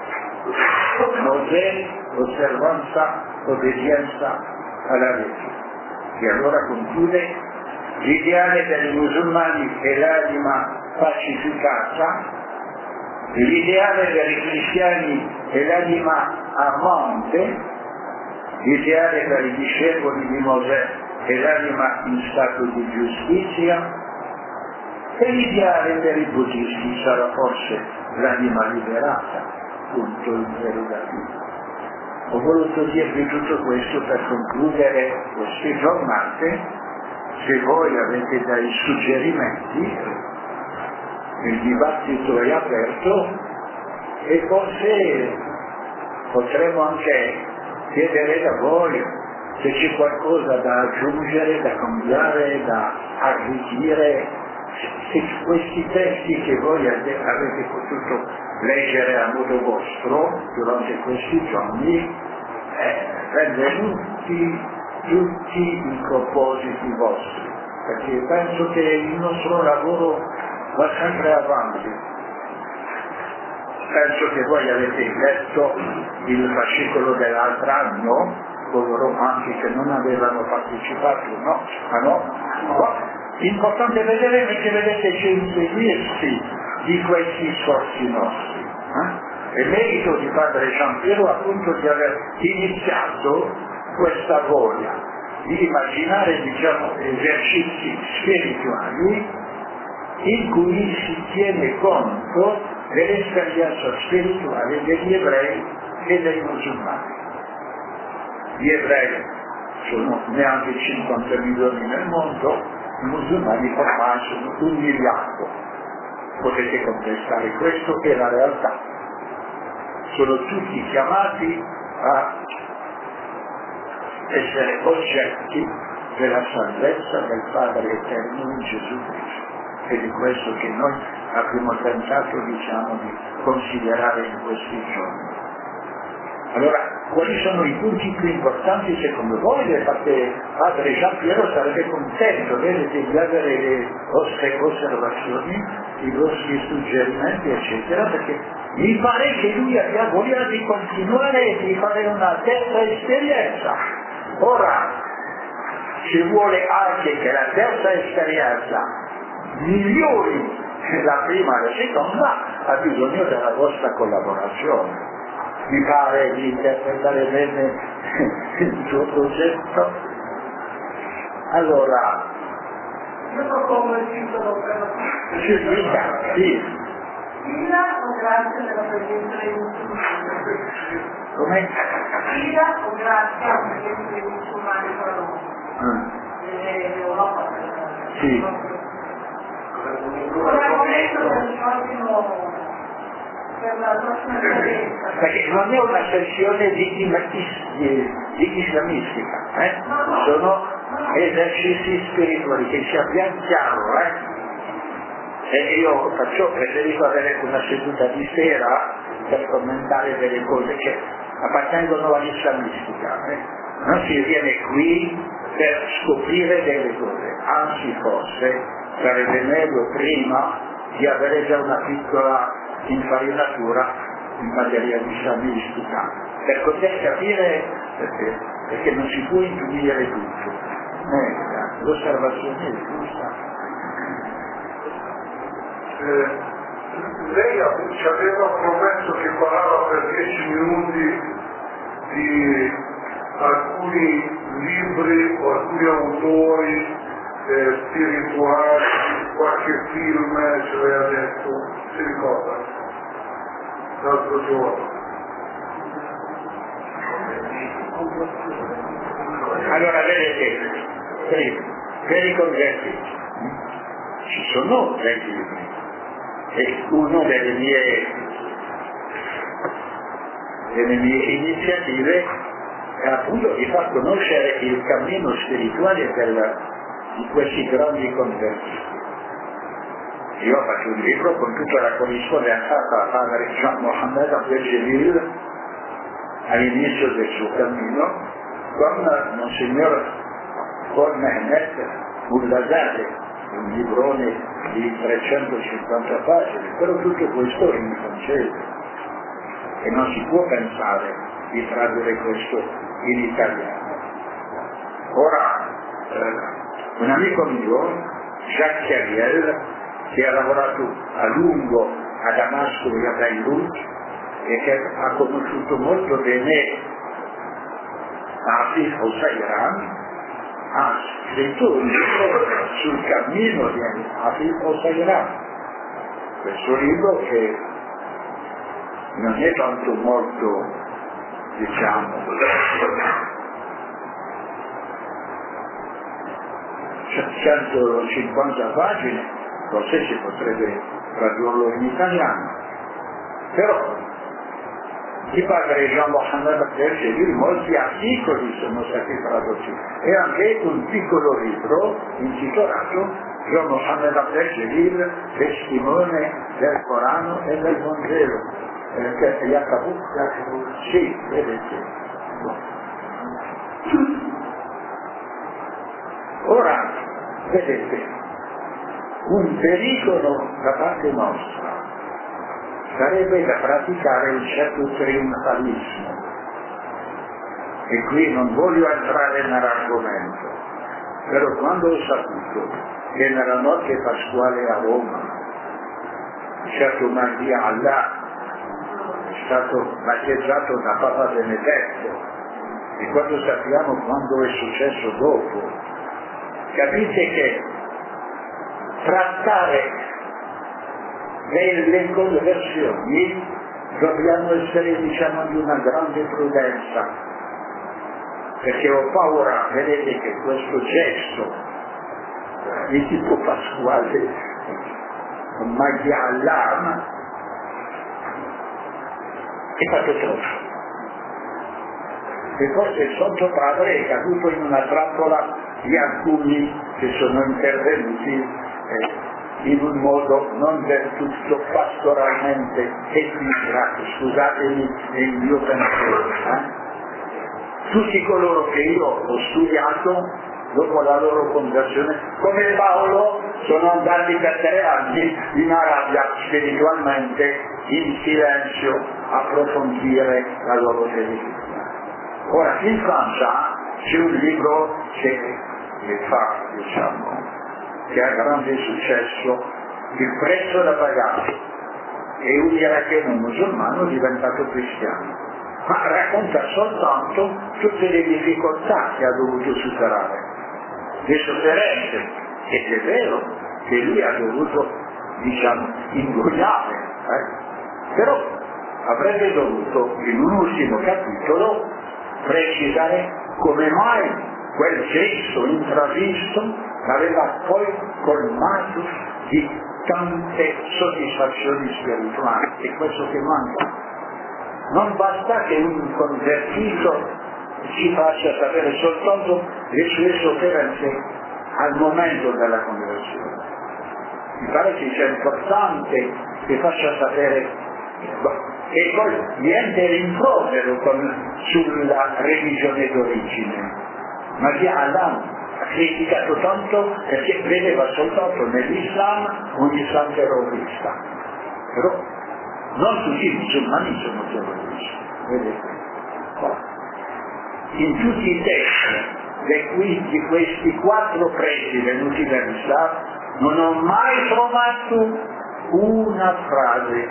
S1: Mosè, osservanza, obbedienza alla legge. E allora conclude: l'ideale per i musulmani è l'anima pacificata, l'ideale per i cristiani è l'anima amante, l'ideale per i discepoli di Mosè è l'anima in stato di giustizia, e l'ideale per i buddisti sarà forse l'anima liberata, punto interrogativo. Ho voluto dirvi tutto questo per concludere queste giornate. Se voi avete dei suggerimenti, il dibattito è aperto e forse potremo anche chiedere da voi se c'è qualcosa da aggiungere, da cambiare, da arricchire, se questi testi che voi avete potuto leggere a modo vostro durante questi giorni eh, benvenuti tutti i propositi vostri, perché penso che il nostro lavoro va sempre avanti. Penso che voi avete letto il fascicolo dell'altro anno, coloro anche che non avevano partecipato, no? Ah no? No. L'importante vedere è che vedete c'è il seguirsi di questi sforzi nostri. Eh? È merito di Padre Giampiero appunto di aver iniziato questa voglia di immaginare, diciamo, esercizi spirituali in cui si tiene conto dell'esperienza spirituale degli ebrei e dei musulmani. Gli ebrei sono neanche cinquanta milioni nel mondo, i musulmani ormai sono un miliardo. Potete contestare questo, che è la realtà. Sono tutti chiamati a essere oggetti della salvezza del Padre Eterno in Gesù Cristo. Ed è questo che noi abbiamo tentato, diciamo, di considerare in questi giorni. Allora, quali sono i punti più importanti secondo voi? Perché Padre Giampiero sarebbe contento, vedete, di avere le vostre osservazioni, i vostri suggerimenti, eccetera, perché mi pare che lui abbia voglia di continuare e di fare una terza esperienza. Ora, ci vuole anche che la terza esperienza migliori la prima e la seconda, ha bisogno della vostra collaborazione. Mi pare di interpretare bene il suo progetto. Allora,
S3: io propongo il titolo per la
S1: ci dica, sì.
S3: Fila o grazia della presenza dei musulmani?
S1: Come?
S3: Fila o grazia della presenza dei musulmani fra noi?
S1: Mm.
S3: L'Europa.
S1: Sì. Perché non è una sessione di, di, di islamistica, eh? Sono esercizi spirituali che sia ben chiaro, eh? E io faccio, preferisco avere una seduta di sera per commentare delle cose che appartengono all'islamistica, eh? Non si viene qui per scoprire delle cose, anzi forse sarebbe meglio prima di avere già una piccola infarinatura in materia di islamistica, per poter capire, perché, perché non si può intuire tutto. Eh, l'osservazione è giusta.
S4: Eh, lei ci aveva promesso che parlava per dieci minuti di alcuni libri o alcuni autori eh, spirituali, qualche film ci aveva detto, si ricorda? L'altro giorno.
S1: Allora vedete, per i concetti ci sono vecchi libri e una delle mie, delle mie iniziative è appunto di far conoscere il cammino spirituale del, di questi grandi convertiti. Io faccio un libro con tutta la corrispondenza tra padre Jean Mohammed Abdel-Jalil all'inizio del suo cammino con Monsignor Paul Mehmet Mullazadeh, un librone di trecentocinquanta pagine, però tutto questo in francese e non si può pensare di tradurre questo in italiano. Ora, eh, un amico mio, Jacques Carriel, che ha lavorato a lungo a Damasco e a Beirut e che ha conosciuto molto bene Hafiz Hossein, ha scritto un libro sul cammino di Hafiz Hossein. Questo libro che non è tanto molto, diciamo, centocinquanta pagine, forse si potrebbe tradurlo in italiano, però di padre Jean Mohammed Abdel-Jalil molti articoli sono stati tradotti e anche un piccolo libro intitolato Jean Mohammed Abdel-Jalil, testimone del Corano e del Vangelo, eh, che è Jacob, sì, vedete. Ora, vedete, un pericolo da parte nostra sarebbe da praticare un certo trionfalismo, e qui non voglio entrare nell'argomento, però quando ho saputo che nella notte pasquale a Roma un certo Mahdi Allah è stato battezzato da Papa Benedetto, e quando sappiamo quando è successo dopo, capite che trattare delle conversioni dobbiamo essere, diciamo, di una grande prudenza, perché ho paura, vedete, che questo gesto di tipo pasquale Mahdi Allah è fatto troppo, e forse il Santo Padre è caduto in una trappola di alcuni che sono intervenuti eh, in un modo non del tutto pastoralmente equilibrato, scusatemi il mio pensiero. Eh? Tutti coloro che io ho studiato dopo la loro conversione, come Paolo, sono andati per tre anni in Arabia spiritualmente, in silenzio, a approfondire la loro fede. Ora, in Francia c'è un libro che, che fa, diciamo, che ha grande successo, Il prezzo da pagare, e un iracheno musulmano diventato cristiano, ma racconta soltanto tutte le difficoltà che ha dovuto superare, le sofferenze, ed è vero che lui ha dovuto, diciamo, ingoiare, eh? Però avrebbe dovuto in un ultimo capitolo precisare come mai quel gesto intravisto l'aveva poi colmato di tante soddisfazioni spirituali, è questo che manca. Non basta che un convertito ci faccia sapere soltanto le sue sofferenze al momento della conversione. Mi pare che sia importante che faccia sapere, e poi niente rimprovero con, sulla religione d'origine, ma che Allah ha criticato tanto perché vedeva soltanto nell'Islam un Islam terrorista. Però non tutti i musulmani sono terroristi, vedete? In tutti i testi di questi quattro preti venuti dall'Islam non ho mai trovato una frase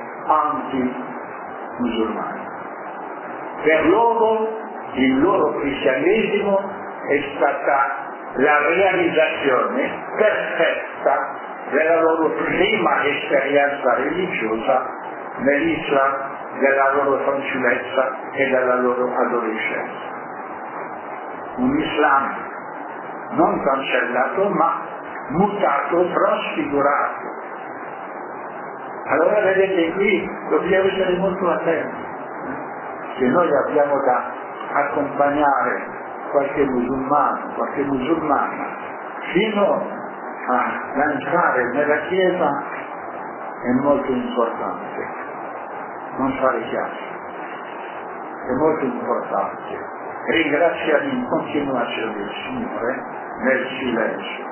S1: anti-musulmana. Per loro il loro cristianesimo è stata la realizzazione perfetta della loro prima esperienza religiosa nell'Islam, della loro fanciullezza e della loro adolescenza. Un Islam non cancellato ma mutato, trasfigurato. Allora vedete, qui dobbiamo essere molto attenti. Se noi abbiamo da accompagnare qualche musulmano, qualche musulmana fino a entrare nella Chiesa, è molto importante non fare chiasso, è molto importante ringraziare in continuazione il Signore nel silenzio.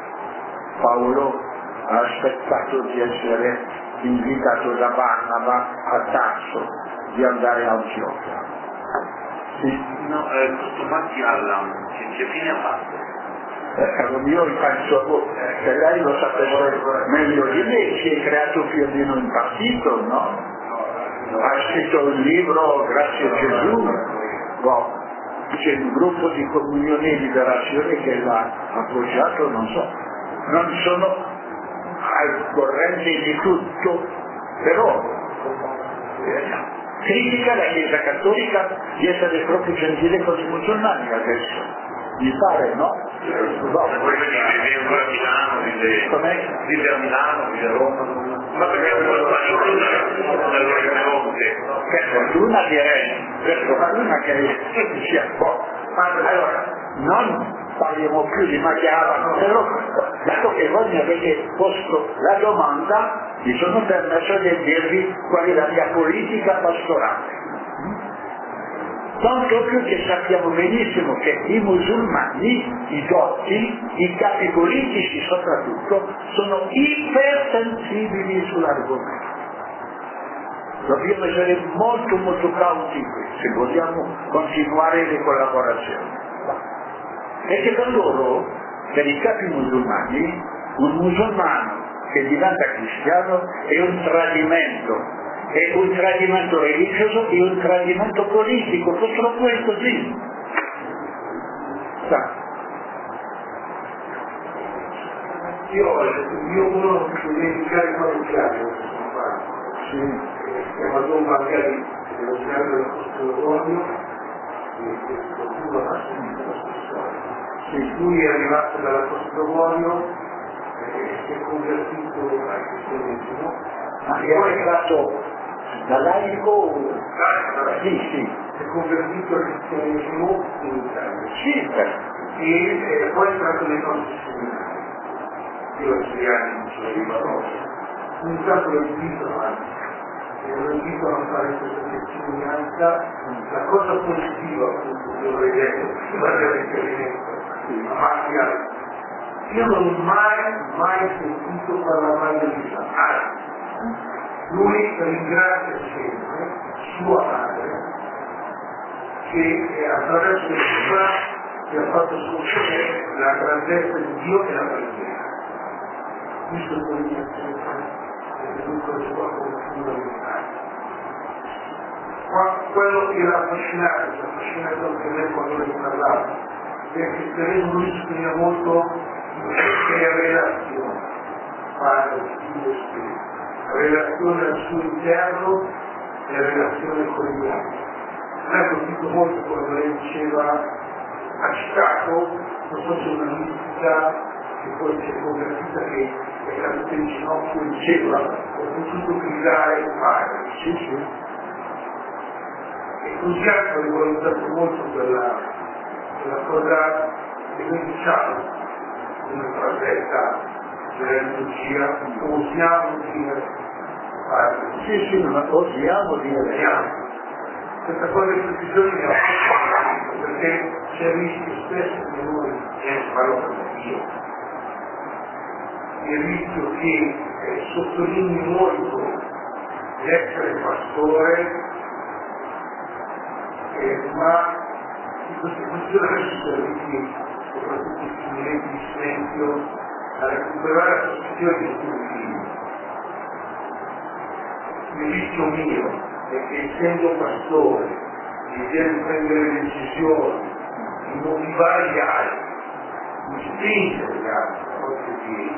S1: Paolo ha aspettato di essere invitato da Barnaba a Tarso, di andare a Antiochia. Sì.
S2: No, eh, questo Matti Allam, che, che fine ha fatto?
S1: Eh, io penso che lei lo sapesse meglio di me, si è creato più o meno un partito, no? Ha scritto un libro, Grazie a Gesù, boh. C'è un gruppo di Comunione e Liberazione che l'ha appoggiato, non so, non sono al corrente di tutto, però eh, critica la Chiesa Cattolica di essere troppo gentile con i musulmani adesso, mi pare, no?
S2: No, quello vive ancora a Milano, vive, vive a Milano, vive a Roma, ma perché è un po' sbagliato dall'orizzonte.
S1: Per fortuna direi, per fortuna che sia po'. Allora, non parliamo più di Machiavelli, però dato che voi mi avete posto la domanda, mi sono permesso di dirvi qual è la mia politica pastorale. Tanto più che sappiamo benissimo che i musulmani, i dotti, i capi politici soprattutto, sono ipersensibili sull'argomento. Dobbiamo essere molto molto cauti se vogliamo continuare le collaborazioni. Perché per loro, per i capi musulmani, un musulmano che diventa cristiano è un tradimento. È un tradimento religioso e un tradimento politico, purtroppo è così. Sa.
S4: Io, io uno dimenticare parrocchiale, sì, è una tomba magari dello scenario del Costo che qualcuno ha sentito la sua storia. Lui è arrivato dalla Costo d'Orio e si è convertito al cristianesimo.
S1: Ma che è arrivato da laico? Sì, sì.
S4: Si è convertito al cristianesimo in Italia.
S1: Sì,
S4: e eh, poi è entrato nei nostri seminari. Io ho sei anni non sono arrivato. Un tanto lo invito anche. Lo invito a fare questa testimonianza. La cosa positiva appunto che vorrei dire, guarda l'esperimento, la macchina. Io non ho mai, mai sentito parlare dell'Islam. Lui ringrazia sempre sua madre che attraverso l'Islam gli ha fatto scoprire la grandezza di Dio e la preghiera. Questo è il venuto di sua fondamentale. Ma quello che l'ha affascinato, ci ha affascinato anche me quando ne parlavo, perché per lui si spiega molto le relazioni, padre, figlio, spirito. Relazione al suo interno e relazione con gli altri. A me ha colpito molto quando lei diceva, ha citato, non so se una mistica che poi si è convertita che è caduta in ginocchio in cielo, ho potuto gridare il padre. Sì, sì. E così hanno rivoluzionato molto quella, quella cosa che noi diciamo, come frasetta della liturgia, osiamo dire padre.
S1: Sì, sì, ma osiamo dire.
S4: Questa cosa di tutti i giorni è importante, perché c'è il rischio spesso che noi, e parlo per Dio, il rischio che eh, sottolinei molto l'essere pastore, eh, ma in questa funzione ci serviti, soprattutto i momenti di silenzio, a recuperare la posizione di tutti i figli. Il rischio mio è che essendo pastore, mi viene a prendere decisioni, di motivare gli altri, di spingere gli altri, a volte di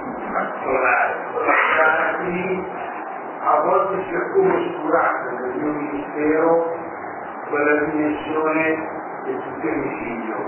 S4: pastorare, a volte sia come oscurata nel mio ministero quella dimensione del femminicidio.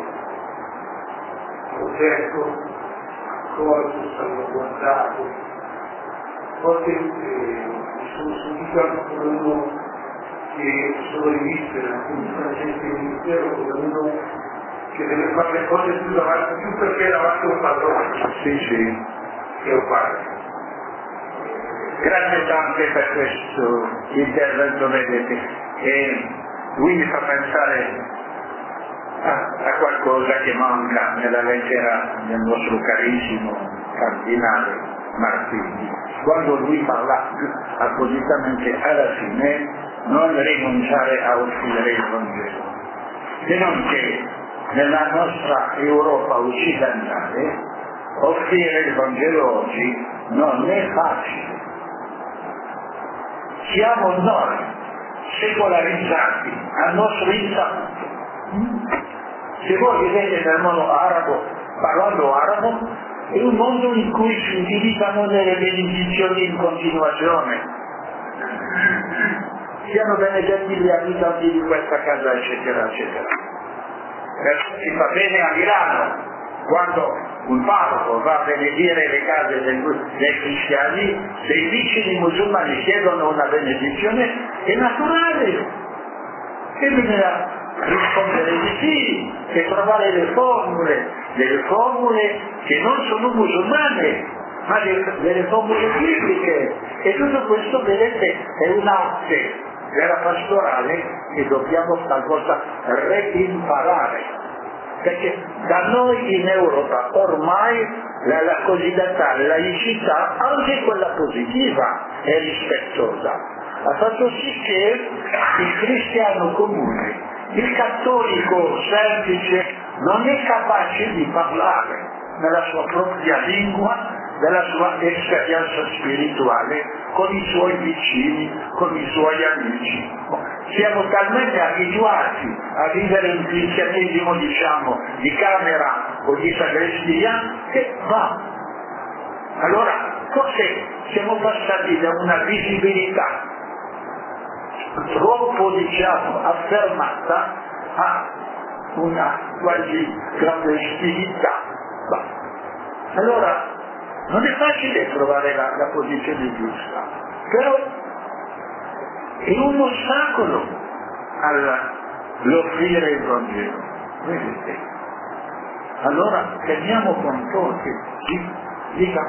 S4: Protetto, accolto, salvaguardato. A volte eh, mi sono sentito anche come uno che sono riviste nella condizione del ministero, come uno che deve fare le cose più davanti, più perché è davanti a un padrone.
S1: Sì, sì.
S4: Che è un padre.
S1: Grazie tante per questo intervento, vedete. E lui mi fa pensare a, a qualcosa che manca nella lettera del nostro carissimo cardinale Martini. Quando lui parla appositamente alla fine, non rinunciare a offrire il Vangelo. Se non che nella nostra Europa occidentale offrire il Vangelo oggi non è facile. Siamo noi, secolarizzati, al nostro intanto. Se voi vedete nel mondo arabo, parlando arabo, è un mondo in cui si utilizzano delle benedizioni in continuazione. Siano benedetti gli abitanti di questa casa, eccetera, eccetera. Perché si fa bene a Milano, quando un parroco va a benedire le case dei, dei cristiani, se i vicini musulmani chiedono una benedizione, è naturale. E bisogna rispondere di sì e trovare le formule, delle formule che non sono musulmane, ma delle, delle formule bibliche. E tutto questo, vedete, è un'arte della pastorale che dobbiamo talvolta reimparare. Perché da noi in Europa ormai la, la cosiddetta laicità, anche quella positiva, è rispettosa. Ha fatto sì che il cristiano comune, il cattolico semplice, non è capace di parlare nella sua propria lingua, della sua esperienza spirituale con i suoi vicini, con i suoi amici. Siamo talmente abituati a vivere un cristianesimo, diciamo, di camera o di sagrestia che va. Allora, forse siamo passati da una visibilità troppo, diciamo, affermata a una quasi clandestinità. Allora, non è facile trovare la, la posizione giusta, però è un ostacolo all'offrire il Vangelo. Vedete? Allora teniamo conto che dica.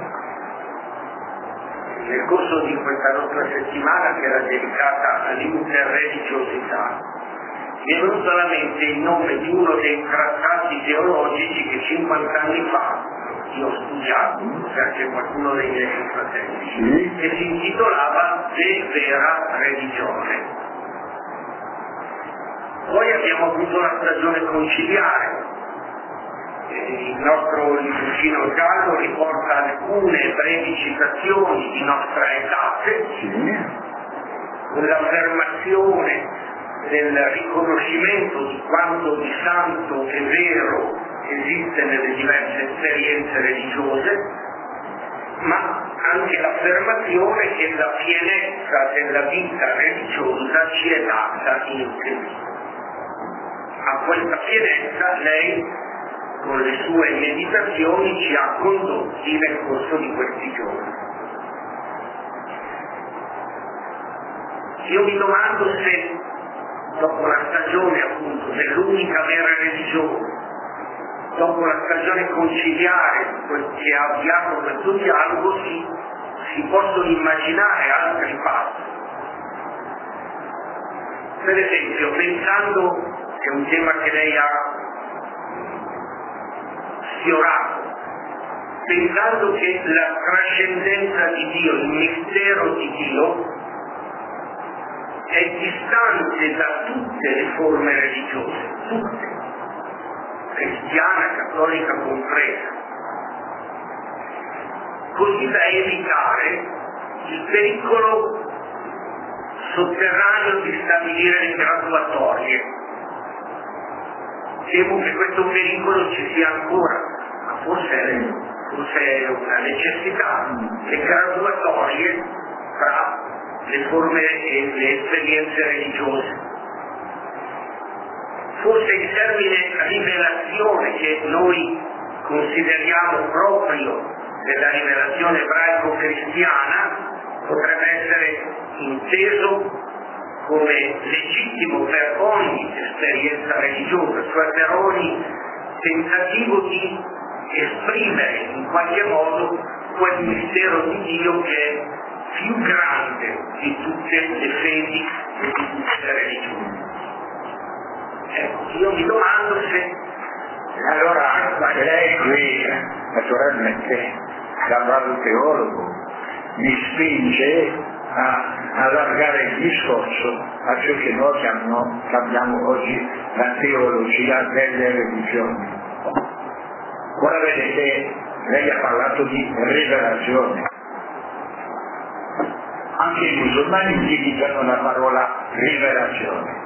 S2: Nel corso di questa nostra settimana, che era dedicata all'interreligiosità, mi è venuto alla mente il nome di uno dei trattati teologici che cinquanta anni fa io ho studiato, se anche qualcuno dei miei fratelli,
S1: sì,
S2: che si intitolava De Vera Religione. Poi abbiamo avuto la stagione conciliare. Il nostro liturgino Gallo riporta alcune brevi citazioni di Nostra Aetate,
S1: sì,
S2: l'affermazione del riconoscimento di quanto di santo e vero esiste nelle diverse esperienze religiose, ma anche l'affermazione che la pienezza della vita religiosa ci è data in Cristo. A questa pienezza lei con le sue meditazioni ci ha condotti nel corso di questi giorni. Io mi domando se dopo la stagione appunto dell'unica vera religione, dopo la stagione conciliare che ha avviato questo dialogo, si, si possono immaginare altri passi. Per esempio, pensando, è un tema che lei ha sfiorato, pensando che la trascendenza di Dio, il mistero di Dio, è distante da tutte le forme religiose, tutte, cristiana, cattolica compresa, così da evitare il pericolo sotterraneo di stabilire le graduatorie. Temo che questo pericolo ci sia ancora, ma forse è, forse è una necessità, le graduatorie tra le forme e le esperienze religiose. Forse il termine rivelazione, che noi consideriamo proprio della rivelazione ebraico-cristiana, potrebbe essere inteso come legittimo per ogni esperienza religiosa, cioè per ogni tentativo di esprimere in qualche modo quel mistero di Dio che è più grande di tutte le fedi e di tutte le religioni. Ecco, io mi domando se...
S1: Allora, lei qui, naturalmente, da bravo teologo, mi spinge a allargare il discorso a ciò che noi chiamiamo, chiamiamo oggi la teologia delle religioni. Ora vedete, lei ha parlato di rivelazione. Anche i musulmani utilizzano la parola rivelazione.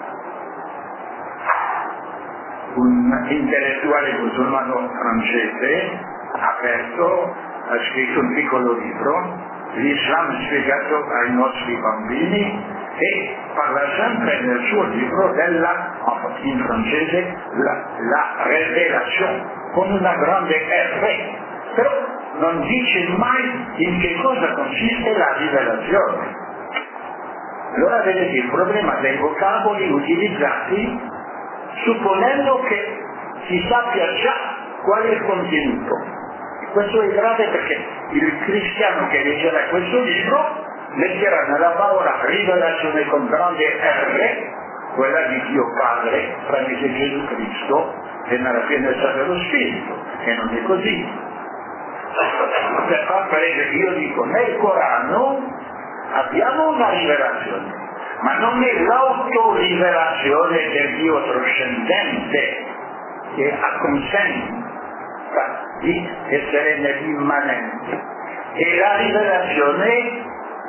S1: Un intellettuale musulmano francese aperto ha scritto un piccolo libro, l'Islam spiegato ai nostri bambini, e parla sempre nel suo libro della, in francese, la, la rivelazione, con una grande R, però non dice mai in che cosa consiste la rivelazione. Allora vedete il problema dei vocaboli utilizzati supponendo che si sappia già qual è il contenuto. Questo è grave perché il cristiano che leggerà questo libro leggerà nella parola rivelazione con grande R, quella di Dio Padre tramite Gesù Cristo e nella pienezza dello Spirito, e non è così. Per far prendere, io dico, nel Corano abbiamo una rivelazione, ma non è l'autorivelazione del Dio trascendente che acconsente di essere nell'immanente, è la rivelazione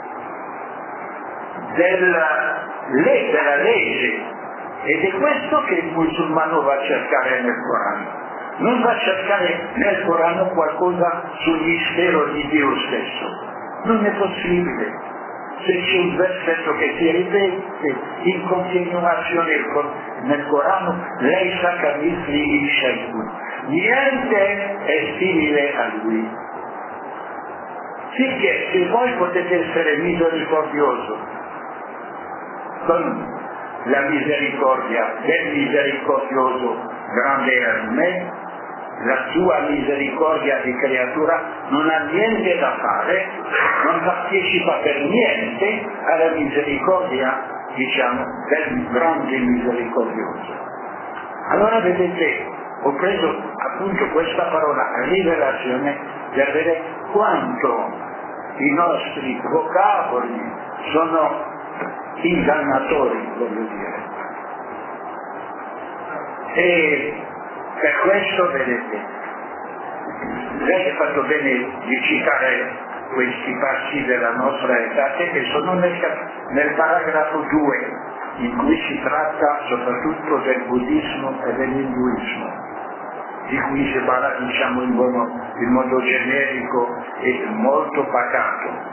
S1: della, della legge, ed è questo che il musulmano va a cercare nel Corano. Non va a cercare nel Corano qualcosa sul mistero di Dio stesso, non è possibile. Se c'è un versetto che si ripete in continuazione nel Corano, lei sa capisci il Shaykhun. Niente è simile a lui. Sicché se voi potete essere misericordioso con la misericordia del misericordioso grande Erme, la sua misericordia di creatura non ha niente da fare, non partecipa per niente alla misericordia, diciamo, del grande misericordioso. Allora vedete, ho preso appunto questa parola rivelazione per vedere quanto i nostri vocaboli sono ingannatori, voglio dire. E per questo, vedete, lei ha fatto bene di citare questi passi della nostra età, che sono nel, nel paragrafo due, in cui si tratta soprattutto del buddismo e dell'induismo, di cui si parla, diciamo, in modo, in modo generico e molto pacato.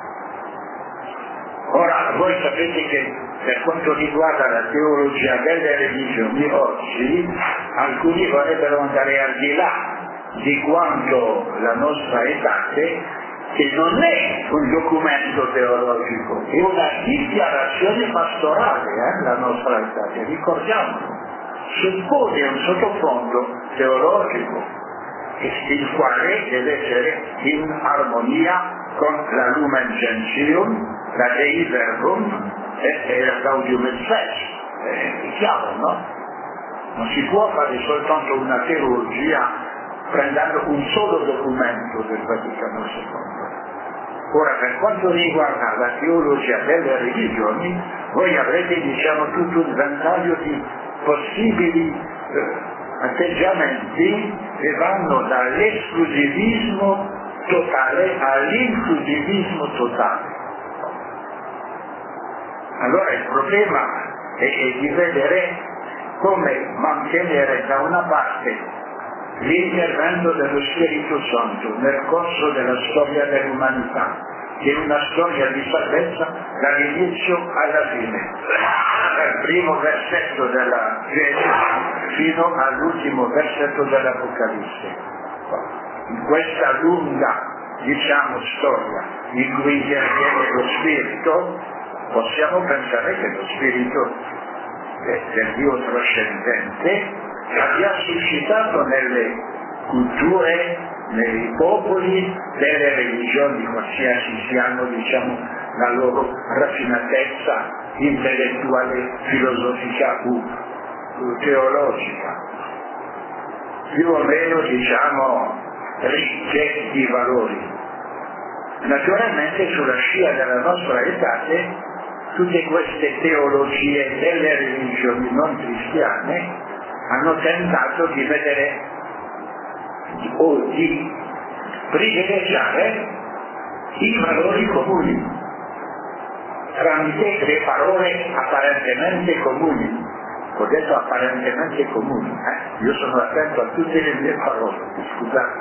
S1: Ora, voi sapete che per quanto riguarda la teologia delle religioni oggi, alcuni vorrebbero andare al di là di quanto la nostra Etate, che non è un documento teologico, è una dichiarazione pastorale, eh, la nostra Etate, ricordiamolo, suppone un sottofondo teologico, il quale deve essere in armonia con la Lumen Gentium, la Dei Verbum e, e la Gaudium et Spes. È chiaro, no? Non si può fare soltanto una teologia prendendo un solo documento del Vaticano secondo. Ora, per quanto riguarda la teologia delle religioni, voi avrete, diciamo, tutto un ventaglio di possibili eh, atteggiamenti che vanno dall'esclusivismo totale all'inclusivismo totale. Allora il problema è, è di vedere come mantenere da una parte l'intervento dello Spirito Santo nel corso della storia dell'umanità, che è una storia di salvezza dall'inizio alla fine, dal primo versetto della Genesi fino all'ultimo versetto dell'Apocalisse. In questa lunga, diciamo, storia in cui interviene lo Spirito, possiamo pensare che lo Spirito del Dio trascendente abbia suscitato nelle culture, nei popoli, delle religioni, qualsiasi siano, diciamo, la loro raffinatezza intellettuale, filosofica o teologica, più o meno, diciamo, ricche di valori. Naturalmente sulla scia della nostra Etate tutte queste teologie delle religioni non cristiane hanno tentato di vedere o di privilegiare i valori comuni tramite le parole apparentemente comuni. Ho detto apparentemente comuni, eh? Io sono attento a tutte le mie parole, scusate.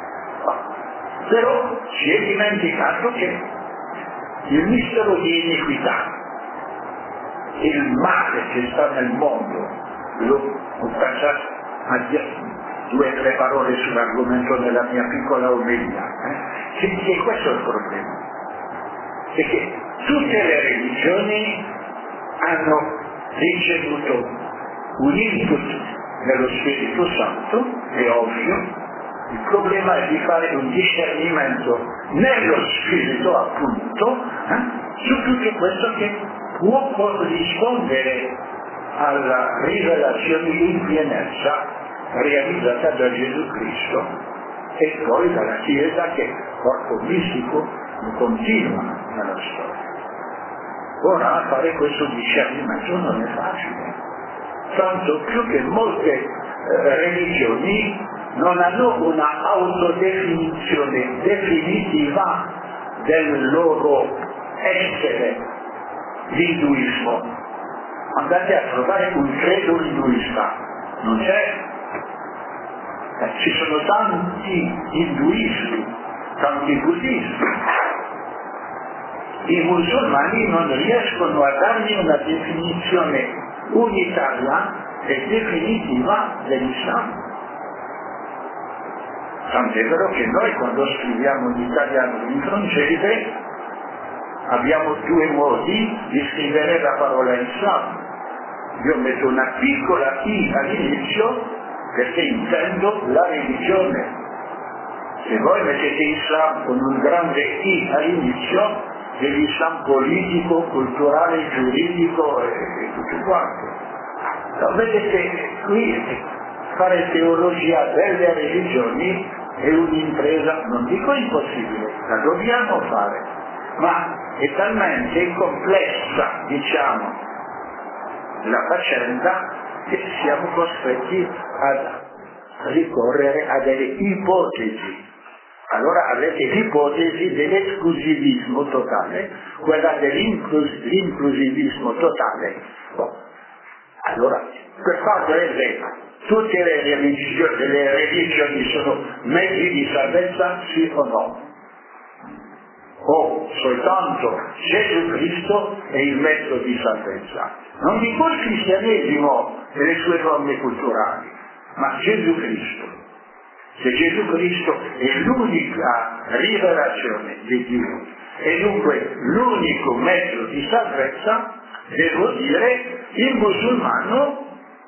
S1: Però si è dimenticato che il mistero di iniquità, il male che sta nel mondo, lo ho pensato a due o tre parole sull'argomento della mia piccola omelia, eh? che, che questo è il problema, perché tutte le religioni hanno ricevuto un input dello Spirito Santo, è ovvio. Il problema è di fare un discernimento nello Spirito, appunto, eh, su tutto questo che può corrispondere alla rivelazione in pienezza realizzata da Gesù Cristo e poi dalla Chiesa che, corpo mistico, continua nella storia. Ora fare questo discernimento non è facile, tanto più che molte eh, religioni non hanno una autodefinizione definitiva del loro essere. L'induismo, andate a trovare un credo induista, non c'è. Eh, ci sono tanti induisti, tanti buddisti. I musulmani non riescono a dargli una definizione unitaria e definitiva dell'Islam. Tant'è vero che noi quando scriviamo in italiano o in francese abbiamo due modi di scrivere la parola Islam. Io metto una piccola I all'inizio perché intendo la religione. Se voi mettete Islam con un grande I all'inizio, è l'Islam politico, culturale, giuridico e, e tutto quanto. No, vedete, qui fare teologia delle religioni è un'impresa, non dico impossibile, la dobbiamo fare, ma è talmente complessa, diciamo, la faccenda che siamo costretti a ricorrere a delle ipotesi. Allora avete l'ipotesi dell'esclusivismo totale, quella dell'inclusivismo totale. Bon. Allora, per quanto è vero, tutte le religioni, le religioni sono mezzi di salvezza, sì o no? O soltanto Gesù Cristo è il mezzo di salvezza. Non dico il cristianesimo e le sue forme culturali, ma Gesù Cristo. Se Gesù Cristo è l'unica rivelazione di Dio e dunque l'unico mezzo di salvezza, devo dire il musulmano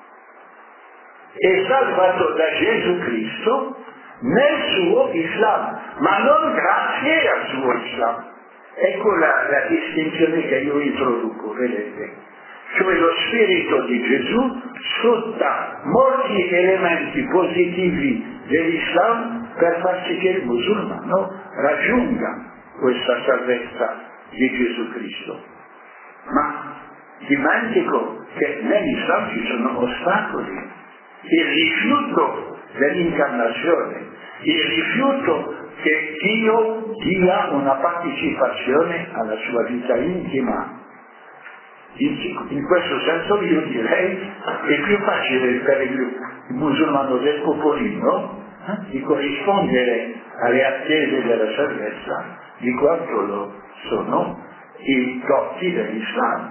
S1: è salvato da Gesù Cristo nel suo Islam, ma non grazie al suo Islam. Ecco la, la distinzione che io introduco, vedete? Cioè lo spirito di Gesù sfrutta molti elementi positivi dell'Islam per far sì che il musulmano raggiunga questa salvezza di Gesù Cristo. Ma dimentico che nell'Islam ci sono ostacoli, il rifiuto dell'incarnazione, il rifiuto che Dio dia una partecipazione alla sua vita intima. In questo senso io direi che è più facile per il musulmano del popolino eh, di corrispondere alle attese della salvezza di quanto lo sono i dotti dell'Islam.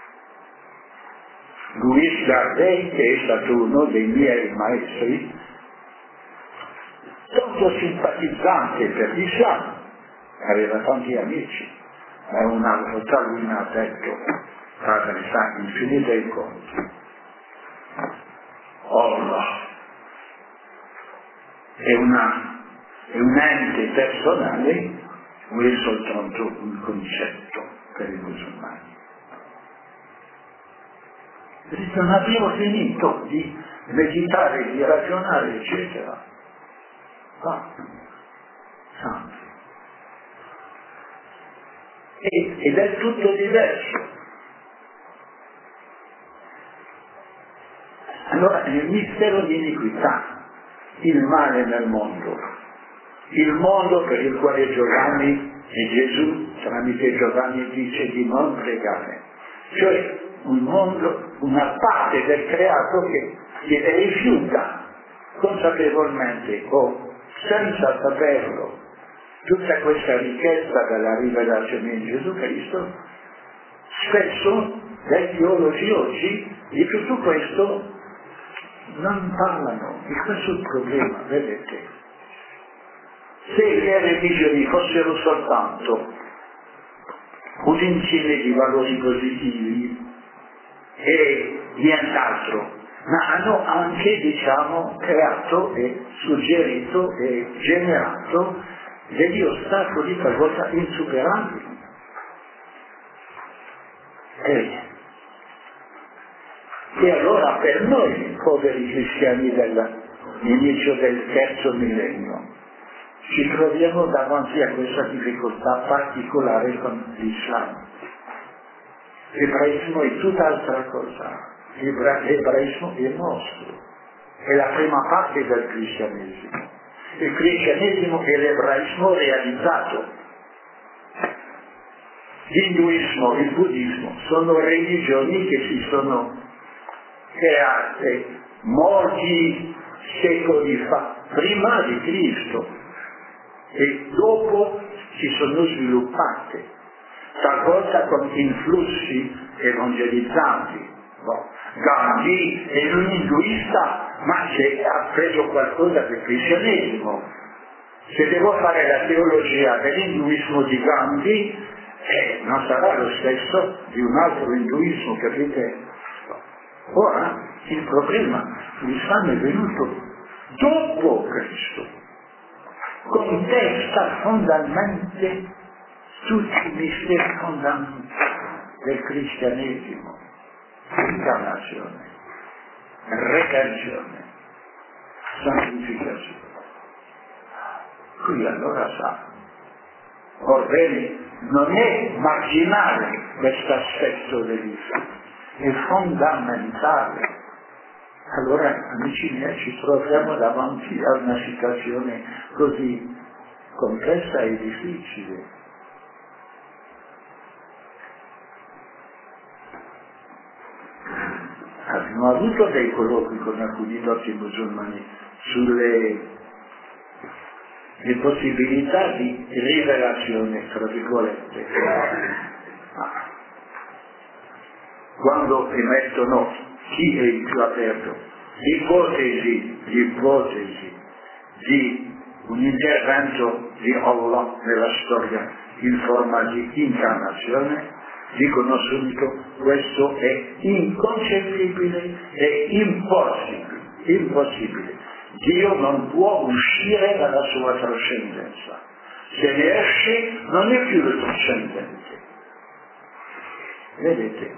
S1: Luis Gardei, che è stato uno dei miei maestri, tanto simpatizzante per l'Islam, aveva tanti amici, ma una volta lui mi ha detto: padre, sa, in fine dei conti, Allah è, una, è un ente personale o è soltanto un concetto per i musulmani? Non abbiamo finito di meditare, di ragionare, eccetera. Ah, santo. Ed è tutto diverso. Allora, nel mistero di iniquità, il male nel mondo, il mondo per il quale Giovanni e Gesù, tramite Giovanni, dice di non pregare, cioè un mondo, una parte del creato che, che rifiuta consapevolmente o senza saperlo tutta questa ricchezza della rivelazione in Gesù Cristo. Spesso dai teologi oggi di tutto questo non parlano, e questo è il problema, vedete. Se le religioni fossero soltanto un insieme di valori positivi e nient'altro, ma hanno anche, diciamo, creato e suggerito e generato degli ostacoli talvolta insuperabili. E, e allora per noi, poveri cristiani dell'inizio del terzo millennio, ci troviamo davanti a questa difficoltà particolare con l'Islam. L'ebraismo è tutt'altra cosa. L'ebraismo è nostro, è la prima parte del cristianesimo. Il cristianesimo è l'ebraismo realizzato. L'induismo, il buddismo sono religioni che si sono create molti secoli fa, prima di Cristo, e dopo si sono sviluppate, talvolta con influssi evangelizzanti. No. Gandhi è un induista, ma se ha preso qualcosa del cristianesimo. Se devo fare la teologia dell'induismo di Gandhi, eh, non sarà lo stesso di un altro induismo, capite? Ora, il problema, l'Islam è venuto dopo Cristo, contesta fondamentalmente tutti i misteri fondamentali del cristianesimo: incarnazione, redenzione, santificazione. Qui allora sa, orbene, non è marginale questo aspetto dell'Islam, è fondamentale. Allora, amici miei, ci troviamo davanti a una situazione così complessa e difficile. Abbiamo avuto dei colloqui con alcuni dotti musulmani sulle le possibilità di rivelazione, tra virgolette. Quando emettono chi è il più aperto, l'ipotesi, l'ipotesi di un intervento di Allah nella storia in forma di incarnazione, dicono subito questo è inconcepibile e impossibile, impossibile. Dio non può uscire dalla sua trascendenza. Se ne esce non è più il trascendente. Vedete?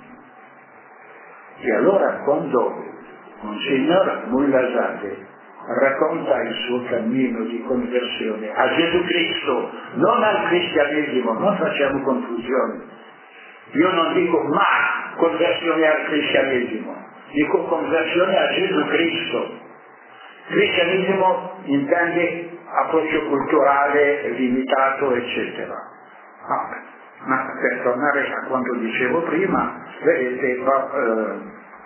S1: E allora quando Monsignor Mullazade racconta il suo cammino di conversione a Gesù Cristo, non al cristianesimo, non facciamo confusione. Io non dico ma conversione al cristianesimo, dico conversione a Gesù Cristo. Cristianesimo intende approccio culturale limitato, eccetera. Ah, ma per tornare a quanto dicevo prima, vedete, eh,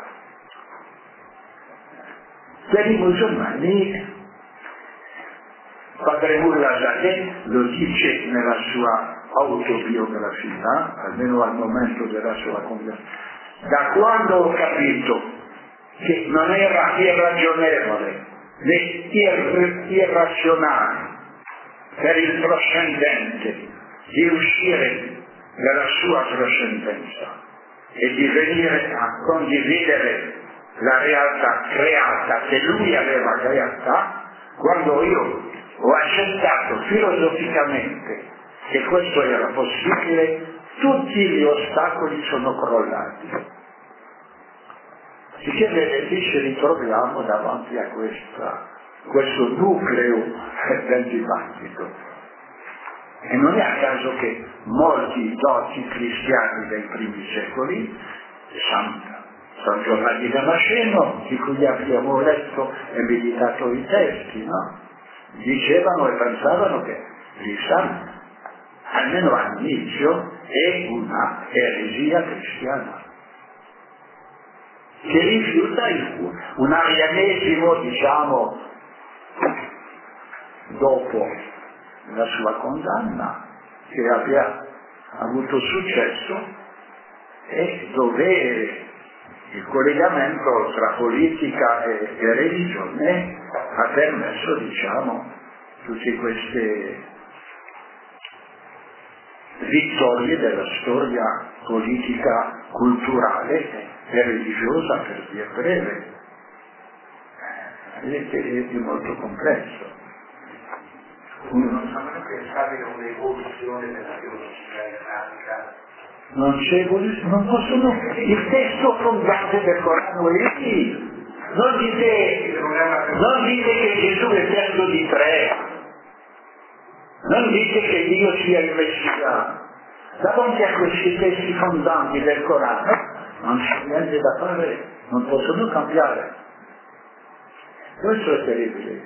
S1: per i musulmani Padre Mullazade lo dice nella sua autobiografia, almeno al momento della sua conversione, da quando ho capito che non era irragionevole né ir- irrazionale per il trascendente di uscire dalla sua trascendenza e di venire a condividere la realtà creata che lui aveva creata, quando io ho accettato filosoficamente che questo era possibile, tutti gli ostacoli sono crollati. Sicché vedete ci ritroviamo davanti a questa, questo nucleo del dibattito. E non è a caso che molti doti cristiani dei primi secoli, San, San Giovanni Damasceno, di cui abbiamo letto e meditato i testi, no? Dicevano e pensavano che l'Islam, almeno all'inizio, è una eresia cristiana, che rifiuta il, un arianesimo, diciamo, dopo la sua condanna, che abbia avuto successo e dove il collegamento tra politica e, e religione ha permesso, diciamo, tutte queste vittorie della storia politica, culturale e religiosa, per dire breve. Vedete, è molto complesso.
S2: Non sanno pensare a un'evoluzione della filosofia islamica.
S1: Non c'è evoluzione, non possono, il testo fondante del Corano è lì. Non dite, non dite che Gesù è terzo di tre, non dite che Dio sia il Messia. Davanti a questi testi fondanti del Corano non c'è niente da fare, non possono cambiare. Questo è terribile.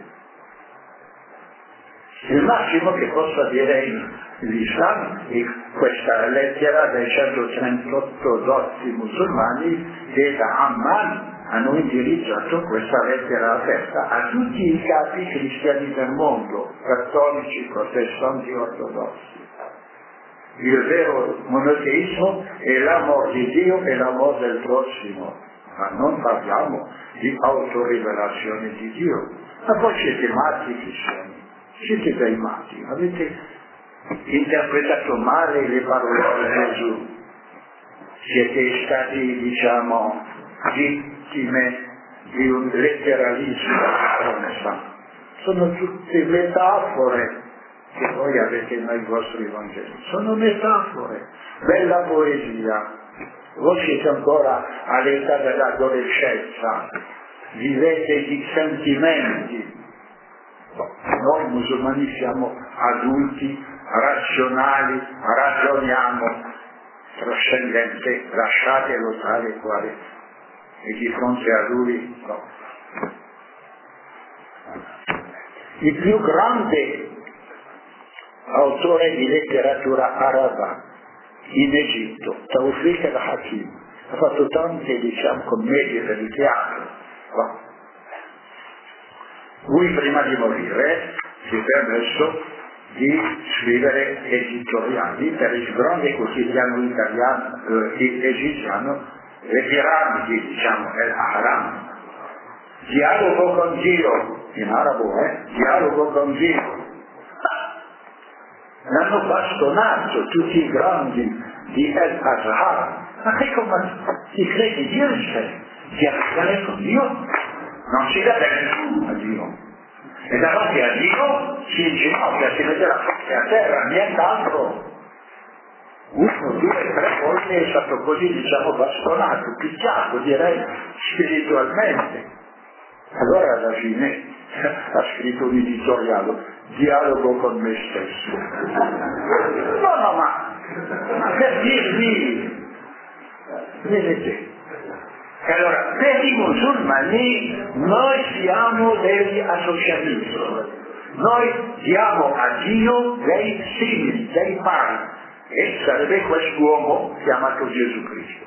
S1: Il massimo che possa dire l'Islam è questa lettera dei centotrentotto dotti musulmani che da Amman hanno indirizzato questa lettera aperta a tutti i capi cristiani del mondo, cattolici, protestanti, ortodossi. Il vero monoteismo è l'amore di Dio e l'amore del prossimo, ma non parliamo di autorivelazione di Dio. Ma poi siete matti cristiani, siete dei matti, avete interpretato male le parole di Gesù, siete stati, diciamo, vittime di un letteralismo promessa. Sono tutte metafore che voi avete nei vostri Vangeli, sono metafore, bella poesia. Voi siete ancora all'età dell'adolescenza, vivete di sentimenti. Noi musulmani siamo adulti, razionali, ragioniamo, trascendente, lasciatelo tale quale e di fronte a lui no. Il più grande autore di letteratura araba in Egitto, Tawfiq al-Hakim, ha fatto tante, diciamo, commedie per il teatro. No. Lui prima di morire si è permesso di scrivere editoriali per il grande quotidiano italiano, eh, egiziano, le piramidi, diciamo, el Ahram. Dialogo con Dio, in arabo, eh? Dialogo con Dio. L'hanno bastonato tutti i grandi di El Azhar. Ma che come si crede Dio c'è? Dialogare con Dio? Non si deve nessuno a Dio. E davanti a Dio si inginocchia, si mette la faccia a terra, nient'altro. Uno, due, tre volte è stato così, diciamo, bastonato, picchiato, direi, spiritualmente. Allora alla fine ha scritto un editoriale, dialogo con me stesso. No, no, ma, ma per dirvi, vedete, allora, per i musulmani noi siamo degli associatisti, noi diamo a Dio dei simili, dei pari, e sarebbe quest'uomo chiamato Gesù Cristo.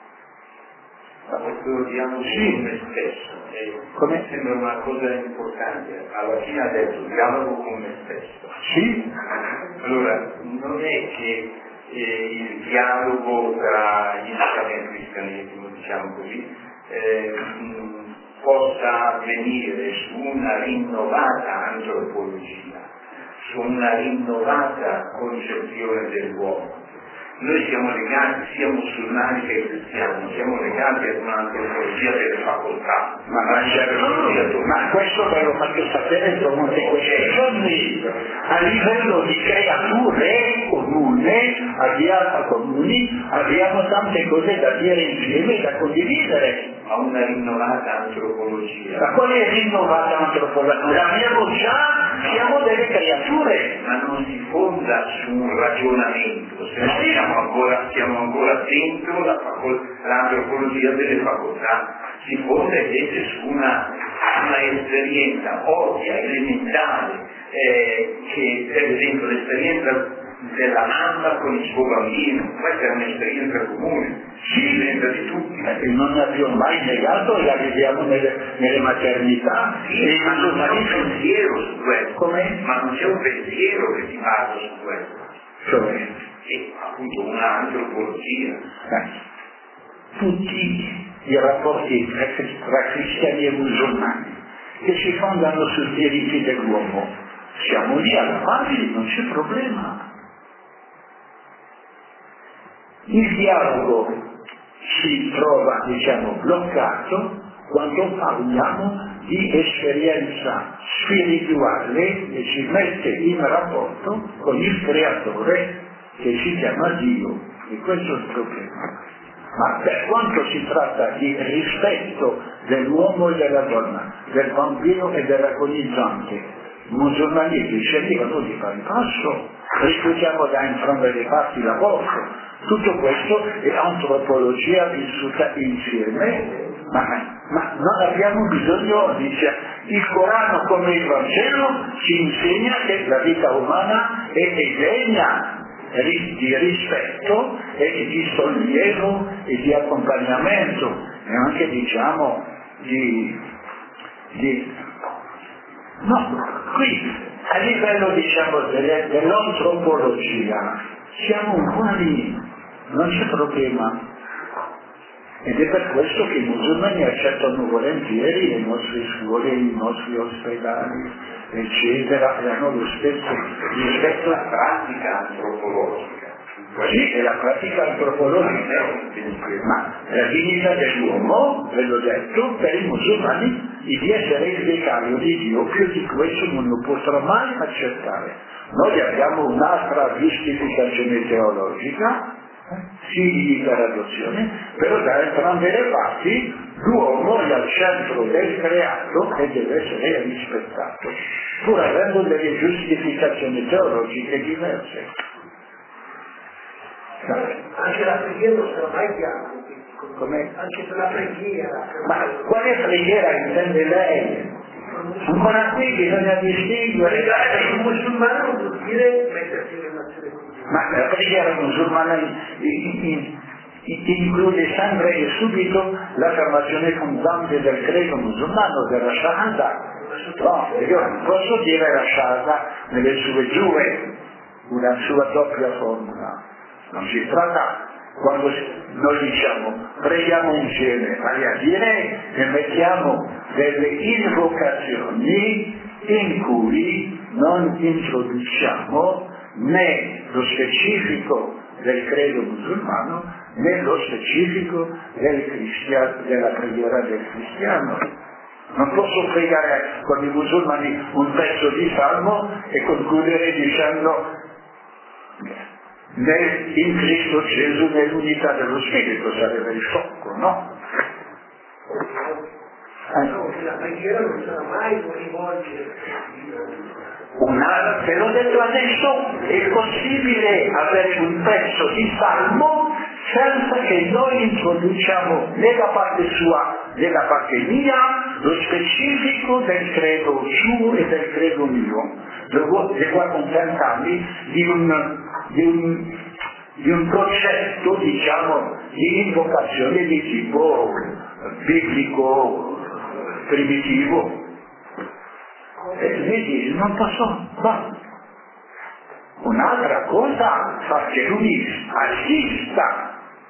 S2: Questo diamo sì me stesso, e
S1: come?
S2: Sembra una cosa importante, alla fine ha detto dialogo con me stesso.
S1: Sì?
S2: Allora, non è che eh, il dialogo tra gli stati e il cristianesimo, diciamo così, eh, mh, possa avvenire su una rinnovata antropologia, su una rinnovata concezione dell'uomo. Noi siamo legati, sia musulmani che cristiani, siamo legati ad un'antropologia delle facoltà.
S1: Ma, ma, certo, ma questo ve lo faccio sapere durante questi giorni. A livello di creature comune, abbiamo, comuni, abbiamo tante cose da dire insieme e da condividere.
S2: Ma una rinnovata antropologia.
S1: Ma quale rinnovata antropologia? L'abbiamo già, siamo delle creature.
S2: Ma non si fonda su un ragionamento, se no siamo ancora, siamo ancora dentro la facol- l'antropologia delle facoltà, si fonda invece su una, una esperienza ovvia, elementare, eh, che per esempio l'esperienza della mamma con il suo bambino, questa è un'esperienza comune, sì, l'esperienza di tutti.
S1: E non ne abbiamo mai negato e la vediamo nelle, nelle maternità.
S2: Sì,
S1: e
S2: ma non c'è un pensiero su questo.
S1: Come?
S2: Ma non c'è un pensiero che si basa su questo.
S1: Cioè?
S2: È appunto un'antropologia.
S1: Eh, tutti i rapporti tra cristiani e musulmani che si fondano sui diritti dell'uomo, siamo lì alla base, non c'è problema. Il dialogo si trova, diciamo, bloccato quando parliamo di esperienza spirituale e si mette in rapporto con il creatore che si chiama Dio, e questo è il problema. Ma per quanto si tratta di rispetto dell'uomo e della donna, del bambino e dell'agonizzante, i musulmani e cristiani vanno di pari passo, rifiutiamo da entrambe le parti l'aborto. Tutto questo è antropologia vissuta insieme, ma, ma non abbiamo bisogno, dice, il Corano come il Vangelo ci insegna che la vita umana è degna di rispetto e di sollievo e di accompagnamento e anche, diciamo, di, di no, qui a livello, diciamo, delle, dell'antropologia siamo uguali, non c'è problema, ed è per questo che i musulmani accettano volentieri le nostre scuole, i nostri ospedali, eccetera, e hanno lo stesso rispetto
S2: alla pratica antropologica.
S1: Sì, è la pratica antropologica, ma la dignità dell'uomo, ve l'ho detto, per i musulmani di essere il vicario di Dio, più di questo non lo potrà mai accettare. Noi abbiamo un'altra giustificazione teologica, figli per adozione, però da entrambe le parti l'uomo è al centro del creato e deve essere rispettato, pur avendo delle giustificazioni teologiche diverse.
S4: Anche la preghiera non sarà mai chiara.
S1: Come?
S4: Anche per la preghiera.
S1: Ma quale preghiera intende lei? Ancora qui bisogna distinguere.
S4: Pregare per un musulmano non vuol dire mettersi in relazione con Dio.
S1: Ma la preghiera musulmana include sempre e subito l'affermazione fondante del credo musulmano, della Shahada. No, io non posso dire la Shahada nelle sue giure, una sua doppia formula. Non si tratta quando noi diciamo preghiamo insieme agli alieni e mettiamo delle invocazioni in cui non introduciamo né lo specifico del credo musulmano né lo specifico del cristiano, della preghiera del cristiano. Non posso pregare con i musulmani un pezzo di salmo e concludere dicendo nel, in Cristo Gesù nell'unità dello Spirito, sarebbe sciocco, no?
S4: La preghiera non sarà mai rivolgere.
S1: Una, te l'ho detto adesso, è possibile avere un pezzo di salmo senza che noi introduciamo nella parte sua, nella parte mia, lo specifico del credo suo e del credo mio. Devo, devo accontentarmi di un, di, un, di un concetto, diciamo, di invocazione di tipo biblico, primitivo. E vedi, non posso, ma un'altra cosa fa che lui assista.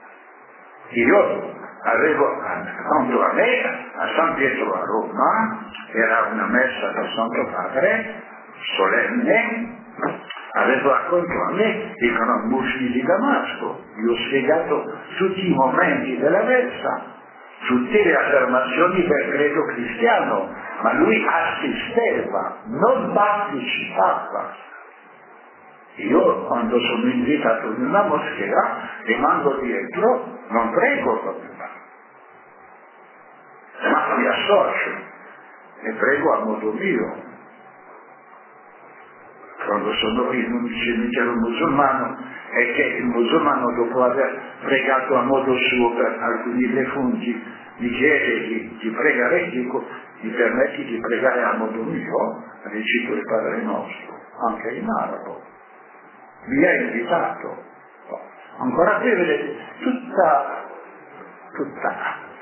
S1: Io avevo accanto a me, a San Pietro a Roma, era una messa del Santo Padre, solenne, avevo accanto a me il Gran Musli di Damasco, gli ho spiegato tutti i momenti della messa, tutte le affermazioni del credo cristiano, ma lui assisteva, non partecipava. Io quando sono invitato in una moschea rimango dietro, non prego proprio, ma mi associo e prego a modo mio. Quando sono in un cimitero musulmano è che il musulmano, dopo aver pregato a modo suo per alcuni defunti, mi chiede di, di pregare, dico, mi permetti di pregare a modo mio, recito il Padre Nostro, anche in arabo. Mi ha invitato. Ancora qui vedete tutta, tutta,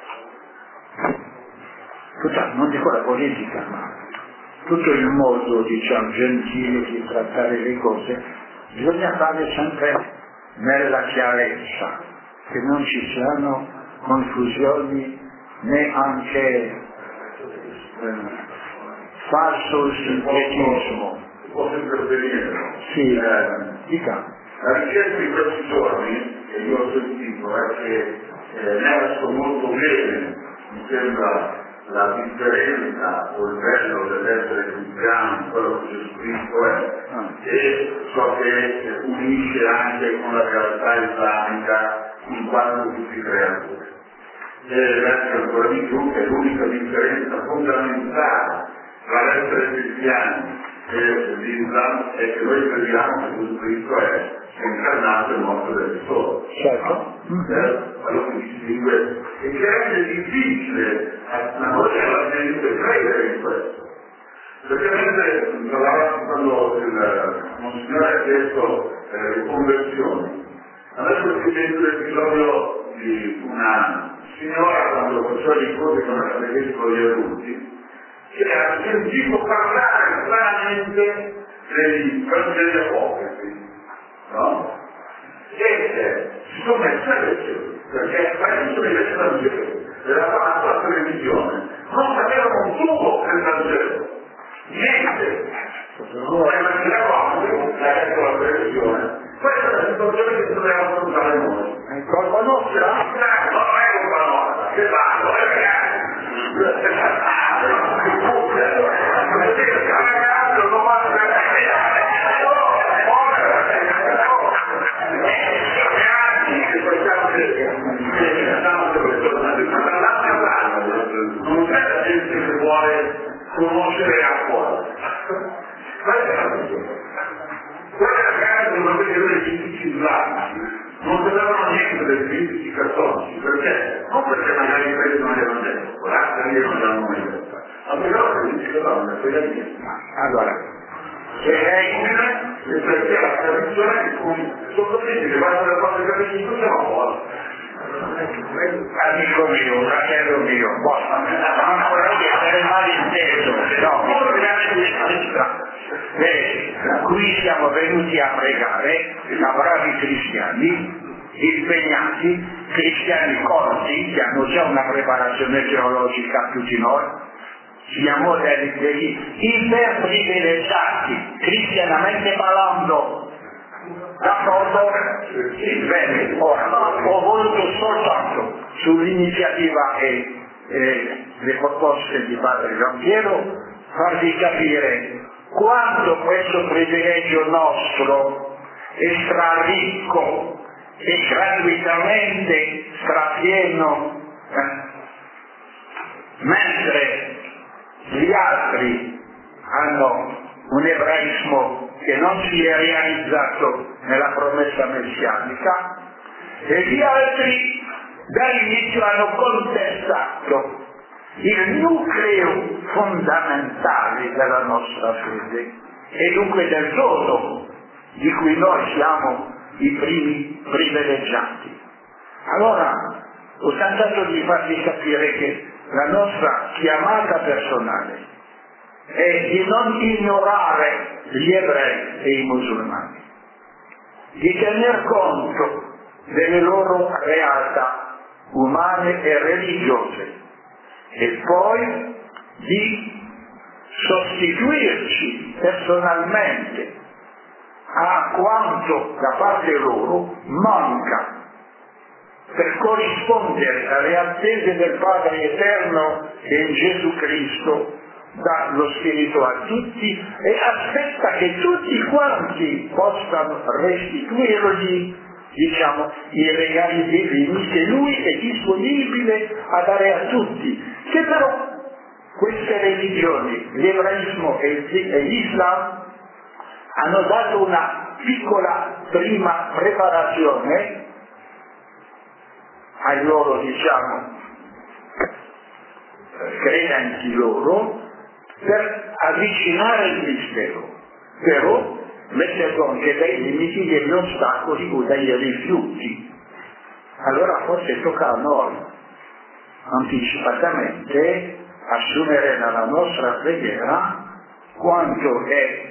S1: tutta, non dico la politica, ma tutto il modo, diciamo, gentile di trattare le cose, bisogna fare sempre nella chiarezza, che non ci siano confusioni né anche eh, falso sincretismo.
S5: Posso intervenire?
S1: Sì, eh, dica.
S5: La ricerca di questi giorni, che io ho sentito, è che eh, emerso molto bene, mi sembra, la differenza o il bello dell'essere cristiano, quello che Gesù Cristo è,
S1: ah.
S5: e ciò che unisce anche con la realtà islamica in quanto tutti creatori. E l'essere ancora di più che è l'unica differenza fondamentale tra l'essere cristiani e l'Islam è che noi crediamo che Gesù Cristo è incarnato e morto del sole.
S1: Certo.
S5: Mm-hmm. Quello che distingue e che rende difficile a noi alla gente credere in questo. Perché mentre quando il Monsignore ha chiesto eh, le conversioni, adesso si sente l'episodio di una signora quando faceva i conti con la catechesi di adulti, che ha sentito parlare stranamente dei Vangeli apocrifi, no? E si sono messi a leggere, perché all'inizio di leggere il Vangelo, era fatta la televisione, non sapevano un tubo del Vangelo, niente, non immaginavamo, l'ha detto la televisione, questa è la situazione che dobbiamo affrontare noi.
S1: È colpa nostra?
S5: No, non è colpa nostra, che vanno, non c'è la gente che vuole conoscere a cuore. Quelle ragazze non vedevano i critici islamici, non sapevano niente dei critici cattolici, perché? Non perché magari quelli non erano detto, l'altra lì non erano mai detto, ma perché loro critici cattolici, quella lì.
S1: Allora,
S5: Che è inutile, perché la tradizione di cui sottolineare che vanno delle cose che non siamo fuori.
S1: amico mio, fratello mio, non vorrei essere malinteso, no, Beh, qui siamo venuti a pregare da bravi cristiani impegnati, cristiani colti che hanno già una preparazione teologica più di noi, siamo degli, degli iperprivilegiati, cristianamente parlando. D'accordo? Sì, bene, ora ho voluto soltanto sull'iniziativa e eh, le proposte di Padre Giampiero farvi capire quanto questo privilegio nostro è straricco e gratuitamente strapieno, eh? mentre gli altri hanno un ebraismo che non si è realizzato nella promessa messianica e gli altri dall'inizio hanno contestato il nucleo fondamentale della nostra fede e dunque del dono di cui noi siamo i primi privilegiati. Allora ho tentato di farvi capire che la nostra chiamata personale è di non ignorare gli ebrei e i musulmani, di tener conto delle loro realtà umane e religiose e poi di sostituirci personalmente a quanto da parte loro manca per corrispondere alle attese del Padre Eterno che in Gesù Cristo dà lo Spirito a tutti e aspetta che tutti quanti possano restituirgli, diciamo, i regali divini che Lui è disponibile a dare a tutti. Che però queste religioni, l'ebraismo e l'Islam, hanno dato una piccola prima preparazione ai loro, diciamo, credenti loro per avvicinare il mistero, però mette anche dei limiti, degli ostacoli o dei rifiuti. Allora forse tocca a noi anticipatamente assumere nella nostra preghiera quanto è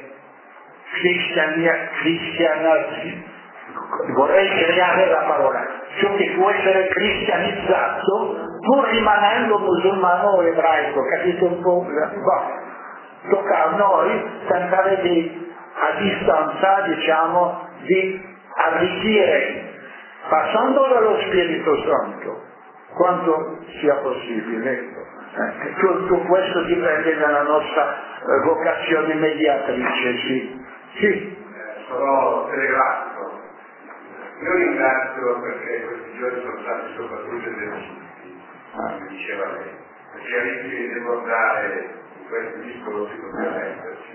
S1: cristianizzato, vorrei creare la parola, ciò che può essere cristianizzato pur rimanendo musulmano o ebraico, capite un po'? Boh. Tocca a noi tentare di, a distanza, diciamo, di arricchire, passando dallo Spirito Santo, quanto sia possibile. Eh, tutto questo dipende dalla nostra eh, vocazione mediatrice, sì. Sì.
S6: Eh, sono telegrafico. Io ringrazio perché questi giorni sono stati soprattutto esercizi, come diceva lei, perché rischi di ricordare in questi discorsi dobbiamo esserci.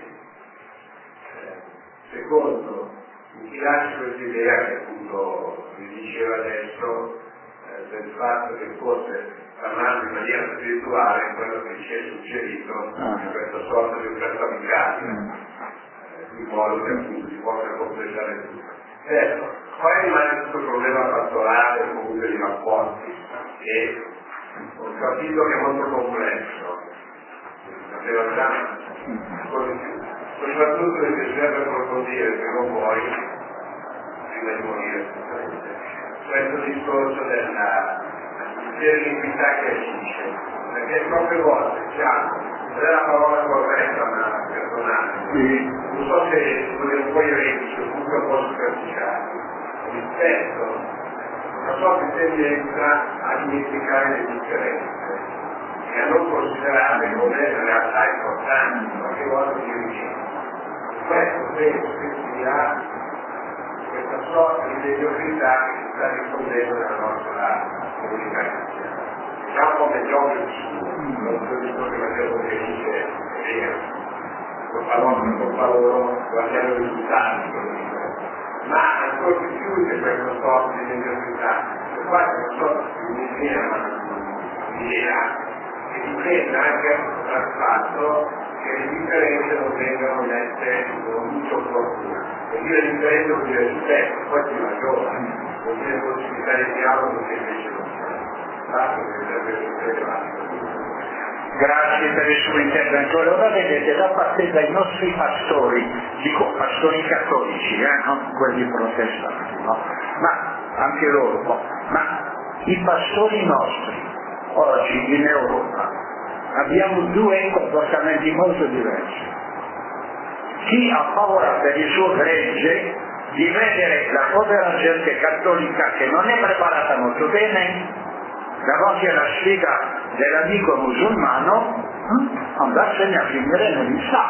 S6: Eh, secondo, mi piace questa idea che appunto vi diceva adesso, eh, del fatto che forse parlando in maniera spirituale quello che ci è suggerito in questa sorta di offerta amicale, eh, in modo che appunto si possa completare tutto. Certo, poi rimane questo problema pastorale o comunque di rapporti che ho capito che è molto complesso, sapeva già, soprattutto perché bisogna approfondire prima o poi, prima di morire, questo discorso della dell'iniquità che agisce, perché troppe volte diciamo, non è la parola corretta ma personale, non so se sono un po' iretici o comunque un po' superficiali, rispetto a ciò che tendenza a dimenticare le differenze e a non considerare come realtà importanti, qualche volta si richiede. Questo penso che sia questa sorta di mediocrità che si sta diffondendo nella nostra comunicazione. Diciamo come geometri, non so visto che Matteo dice è vero, con parole, con parole, guardiamo i risultati, ma ancora di più che questa sorta di mediocrità, c'è quasi una sorta di un'idea che dipende anche dal fatto che le differenze non vengano messe con luce opportuna. E dire differenza vuol dire rispetto, poi si ragiona, vuol dire possibilità di dialogo che invece non c'è.
S1: Grazie per il suo intervento. Allora vedete, da parte dai nostri pastori, dico pastori cattolici, eh, non quelli protestanti, no? Ma anche loro, ma i pastori nostri oggi in Europa abbiamo due comportamenti molto diversi. Chi ha paura per il suo gregge di vedere la povera gente cattolica che non è preparata molto bene davanti alla sfida dell'amico musulmano andarsene a finire nell'Islam.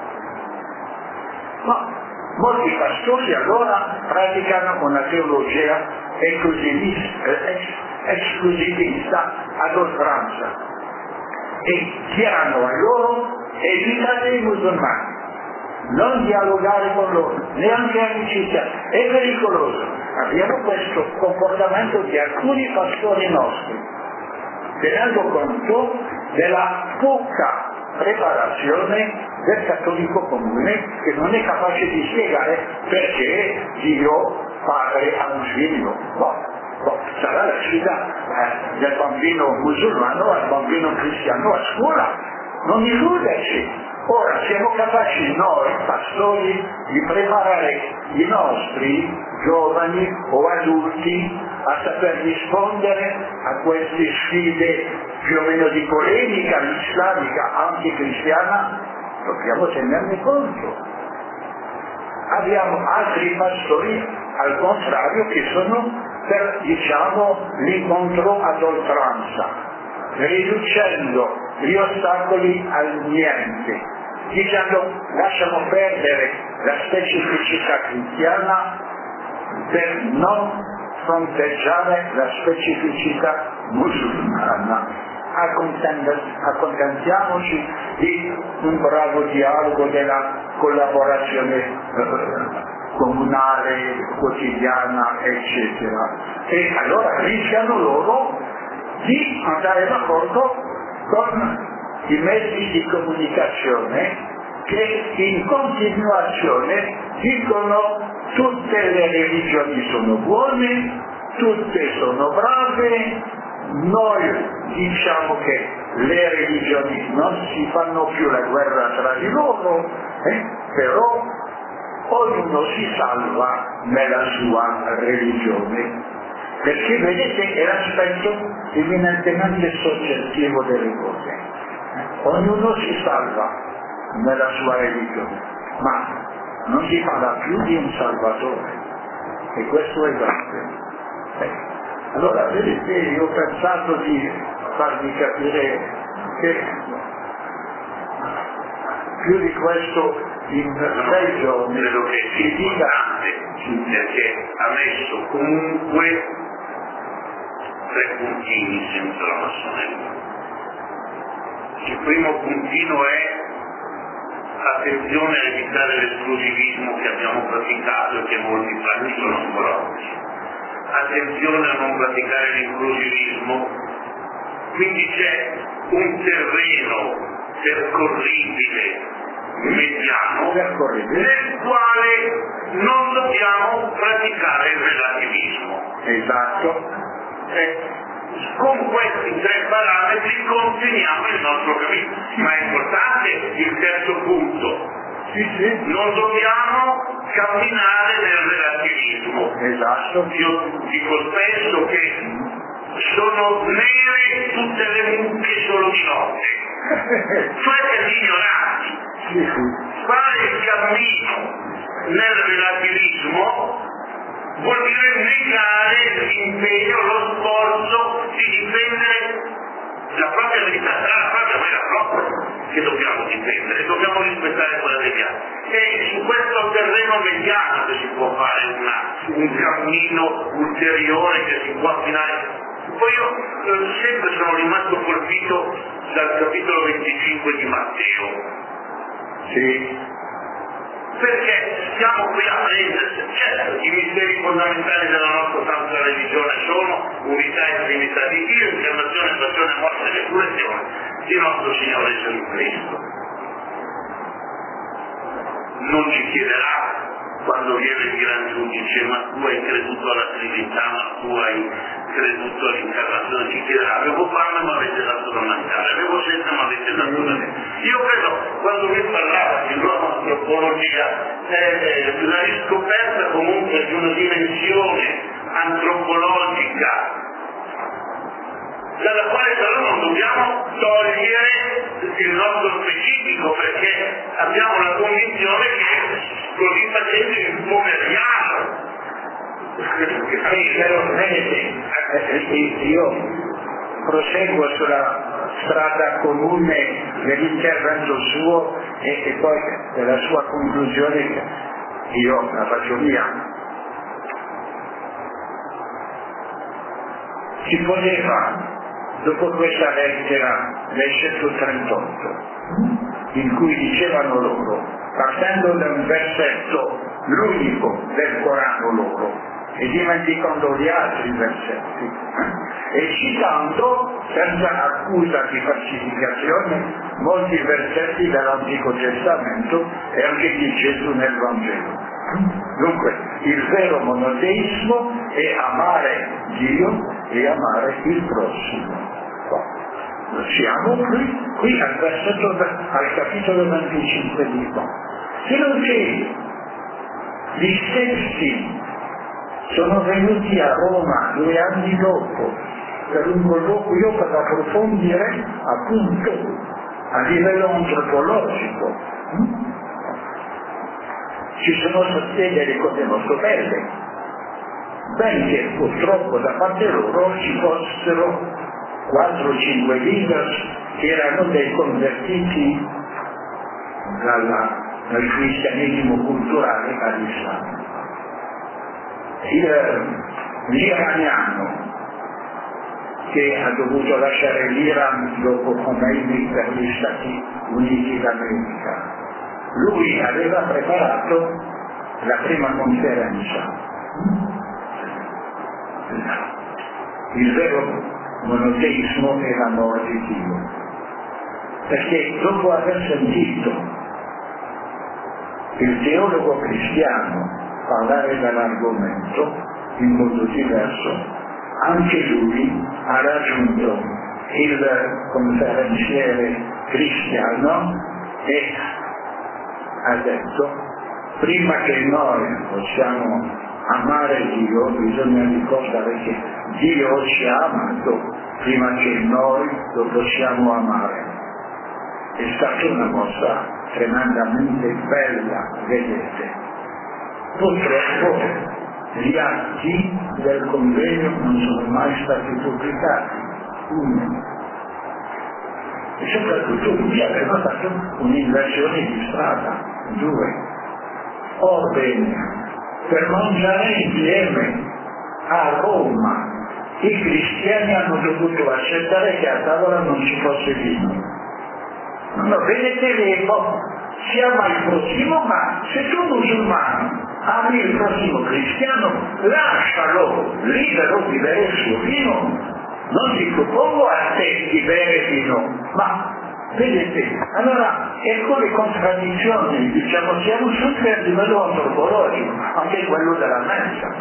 S1: Ma molti pastori allora praticano una teologia esclusivista ad oltranza e chiedono a loro evitate i musulmani, non dialogare con loro, neanche amicizia, è pericoloso. Abbiamo questo comportamento di alcuni pastori nostri, tenendo conto della poca preparazione del cattolico comune che non è capace di spiegare perché Dio Padre ha un figlio. No, no, sarà la sfida eh, del bambino musulmano al bambino cristiano a scuola, non illuderci. Ora siamo capaci noi, pastori, di preparare i nostri giovani o adulti a saper rispondere a queste sfide più o meno di polemica islamica anticristiana? Dobbiamo tenerne conto. Abbiamo altri pastori, al contrario, che sono per, diciamo, l'incontro ad oltranza, riducendo gli ostacoli al niente, dicendo lasciamo perdere la specificità cristiana per non fronteggiare la specificità musulmana. Accontentiamoci di un bravo dialogo della collaborazione eh, comunale, quotidiana, eccetera. E allora rischiano loro di andare d'accordo con i mezzi di comunicazione che in continuazione dicono tutte le religioni sono buone, tutte sono brave, noi diciamo che le religioni non si fanno più la guerra tra di loro, eh? Però ognuno si salva nella sua religione. Perché vedete è l'aspetto eminentemente soggettivo delle cose. Ognuno si salva nella sua religione, ma non si parla più di un salvatore. E questo è grave. Eh. Allora, vedete, io ho pensato di farvi capire che più di questo in sei giorni
S2: credo che sia importante, perché ha messo comunque tre puntini senza la massoneria. Il primo puntino è attenzione a evitare l'esclusivismo che abbiamo praticato e che molti praticano ancora oggi. Attenzione a non praticare l'inclusivismo, quindi c'è un terreno percorribile mediano nel quale non dobbiamo praticare il relativismo.
S1: Esatto.
S2: Eh, con questi tre parametri continuiamo il nostro cammino, ma è importante il terzo punto.
S1: Sì, sì.
S2: Non dobbiamo camminare nel relativismo.
S1: Esatto.
S2: Io dico spesso che sono nere tutte le mucche solo di notte, cioè per gli ignoranti.
S1: Sì, sì.
S2: Fare il cammino nel relativismo vuol dire negare l'impegno, lo sforzo di difendere la propria verità, la propria vera propria che dobbiamo difendere, dobbiamo rispettare quella degli altri. E su questo terreno mediano che si può fare una, un cammino ulteriore che si può affinare. Poi io eh, sempre sono rimasto colpito dal capitolo venticinque di Matteo.
S1: Sì.
S2: Perché stiamo qui a prendere, certo, i misteri fondamentali della nostra santa religione sono unità e trinità di Dio, incarnazione, passione, morte e resurrezione di nostro Signore Gesù Cristo. Non ci chiederà quando viene il gran giudice, ma tu hai creduto alla Trinità, ma tu hai creduto all'incarnazione, ci chiederà, avevo fame ma avete dato da mangiare, avevo sete ma avete dato da bere. Io credo, quando vi parlava di nuova antropologia, eh, la riscoperta comunque di una dimensione antropologica, dalla quale però non dobbiamo togliere il nostro specifico, perché abbiamo la convinzione che così facendo impomeriamo.
S1: Però vedete, io proseguo sulla strada comune dell'intervento suo e, e poi della sua conclusione io la faccio mia. Si poteva, dopo questa lettera del centotrentotto, in cui dicevano loro, partendo da un versetto, l'unico del Corano loro, e dimenticando gli altri versetti, e citando, senza accusa di falsificazione, molti versetti dell'Antico Testamento e anche di Gesù nel Vangelo. Dunque, il vero monoteismo è amare Dio e amare il prossimo. Siamo qui, qui al versetto, al capitolo venticinque di qua. Se non che gli stessi sono venuti a Roma due anni dopo per un colloquio per approfondire appunto a livello antropologico. Ci sono state delle cose molto belle, benché purtroppo da parte loro ci fossero quattro o cinque leaders che erano dei convertiti dalla, dal cristianesimo culturale all'Islam. Il, l'iraniano che ha dovuto lasciare l'Iran dopo Khomeini per gli Stati Uniti d'America, lui aveva preparato la prima conferenza. Il vero monoteismo è l'amore di Dio, perché dopo aver sentito il teologo cristiano parlare dell'argomento in modo diverso, anche lui ha raggiunto il conferenziere cristiano e ha detto: prima che noi possiamo amare Dio bisogna ricordare che Dio ci ha amato prima che noi lo possiamo amare. È stata una mossa tremendamente bella, vedete. Purtroppo gli atti del convegno non sono mai stati pubblicati, uno. E soprattutto lui aveva fatto un'inversione di strada, due. Orbene, per mangiare insieme a Roma i cristiani hanno dovuto accettare che a tavola non ci fosse vino. No, vedete, si ama il prossimo, ma se tu musulmano ami il prossimo cristiano, lascialo libero di bere il suo vino. Non ti propongo a te di bere vino, ma vedete, allora ecco le contraddizioni, diciamo, siamo sempre a livello antropologico, anche quello della messa.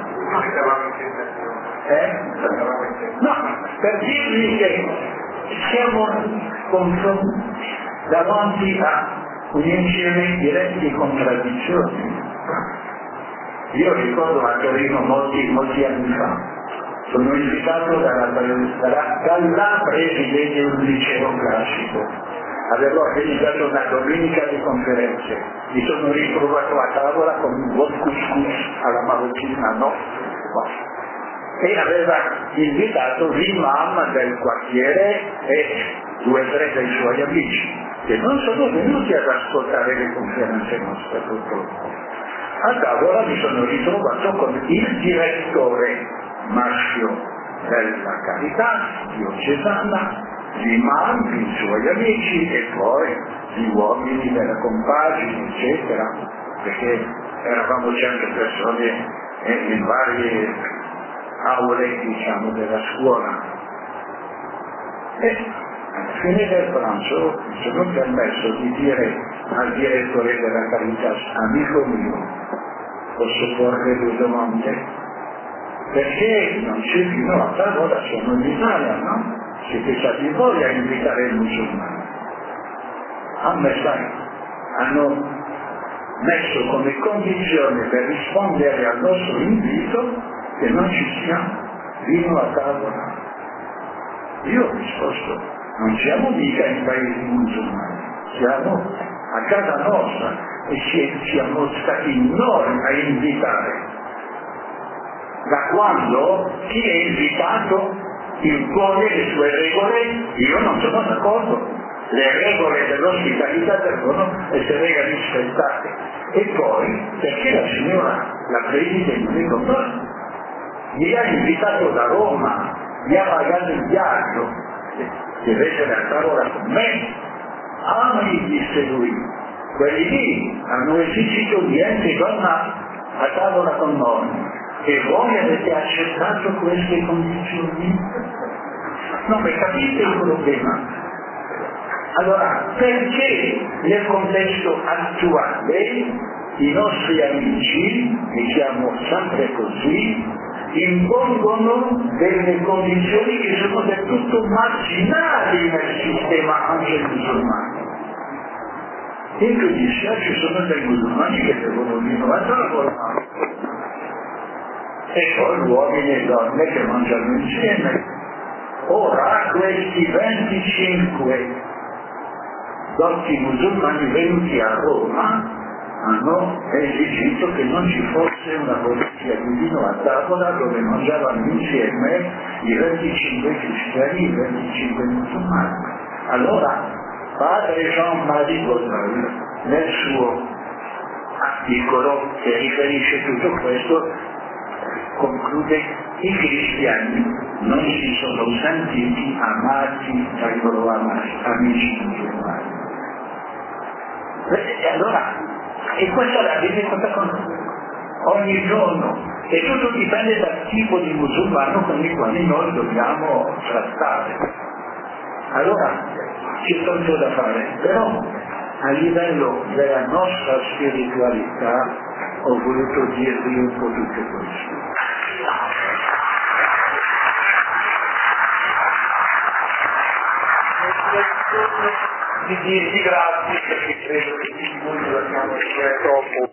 S1: Eh? No, per dirvi che siamo davanti a un insieme diretto di contraddizioni. Io ricordo a Torino molti, molti anni fa, sono invitato dalla, dalla, dalla presidente di un liceo classico. Avevo organizzato una domenica di conferenze, mi sono ritrovato a tavola con un buon couscous alla marocchina, no? E aveva invitato l'imam del quartiere e due o tre dei suoi amici, che non sono venuti ad ascoltare le conferenze nostre purtroppo. A tavola mi sono ritrovato con il direttore maschio della carità diocesana, l'imam, i suoi amici e poi gli uomini della compagine, eccetera, perché eravamo cento persone in varie aule, diciamo, della scuola. E alla fine del pranzo mi sono permesso di dire al direttore della carità: amico mio, posso porre due domande? Perché non c'è vino a tavola, siamo in Italia, no? Siete stati voi a invitare il musulmano. A me, sai, hanno messo come condizione per rispondere al nostro invito che non ci siamo, vino a tavola. Io ho risposto, non siamo mica in paesi musulmani, siamo a casa nostra e siamo stati noi a invitare. Da quando chi è invitato impone le sue regole, io non sono d'accordo. Le regole dell'ospitalità devono essere rispettate. E poi, perché la signora, la preside, non è con noi? Mi ha invitato da Roma, mi ha pagato il viaggio, deve essere a tavola con me. Ah, mi disse lui, quelli lì hanno esistito niente donna a tavola con noi. E voi avete accettato queste condizioni? Non mi capite il problema? Allora, perché nel contesto attuale i nostri amici, diciamo sempre così, impongono delle condizioni che sono del tutto marginali nel sistema anche musulmano? In Tunisia ci sono dei musulmani che devono rinnovare la loro e poi uomini e donne che mangiano insieme. Ora questi venticinque dotti musulmani venuti a Roma hanno esigito che non ci fosse una polizia di vino a tavola dove mangiavano insieme i venticinque cristiani e i venticinque musulmani. Allora padre Jean-Marie Godin nel suo articolo che riferisce tutto questo conclude: i cristiani non si sono sentiti amati dai loro amici musulmani. E allora, e questa la viene fatta con ogni giorno, e tutto dipende dal tipo di musulmano con il quale noi dobbiamo trattare. Allora c'è tanto da fare, però a livello della nostra spiritualità ho voluto dirvi un po' tutto questo. Di dirvi grazie perché credo che il mondo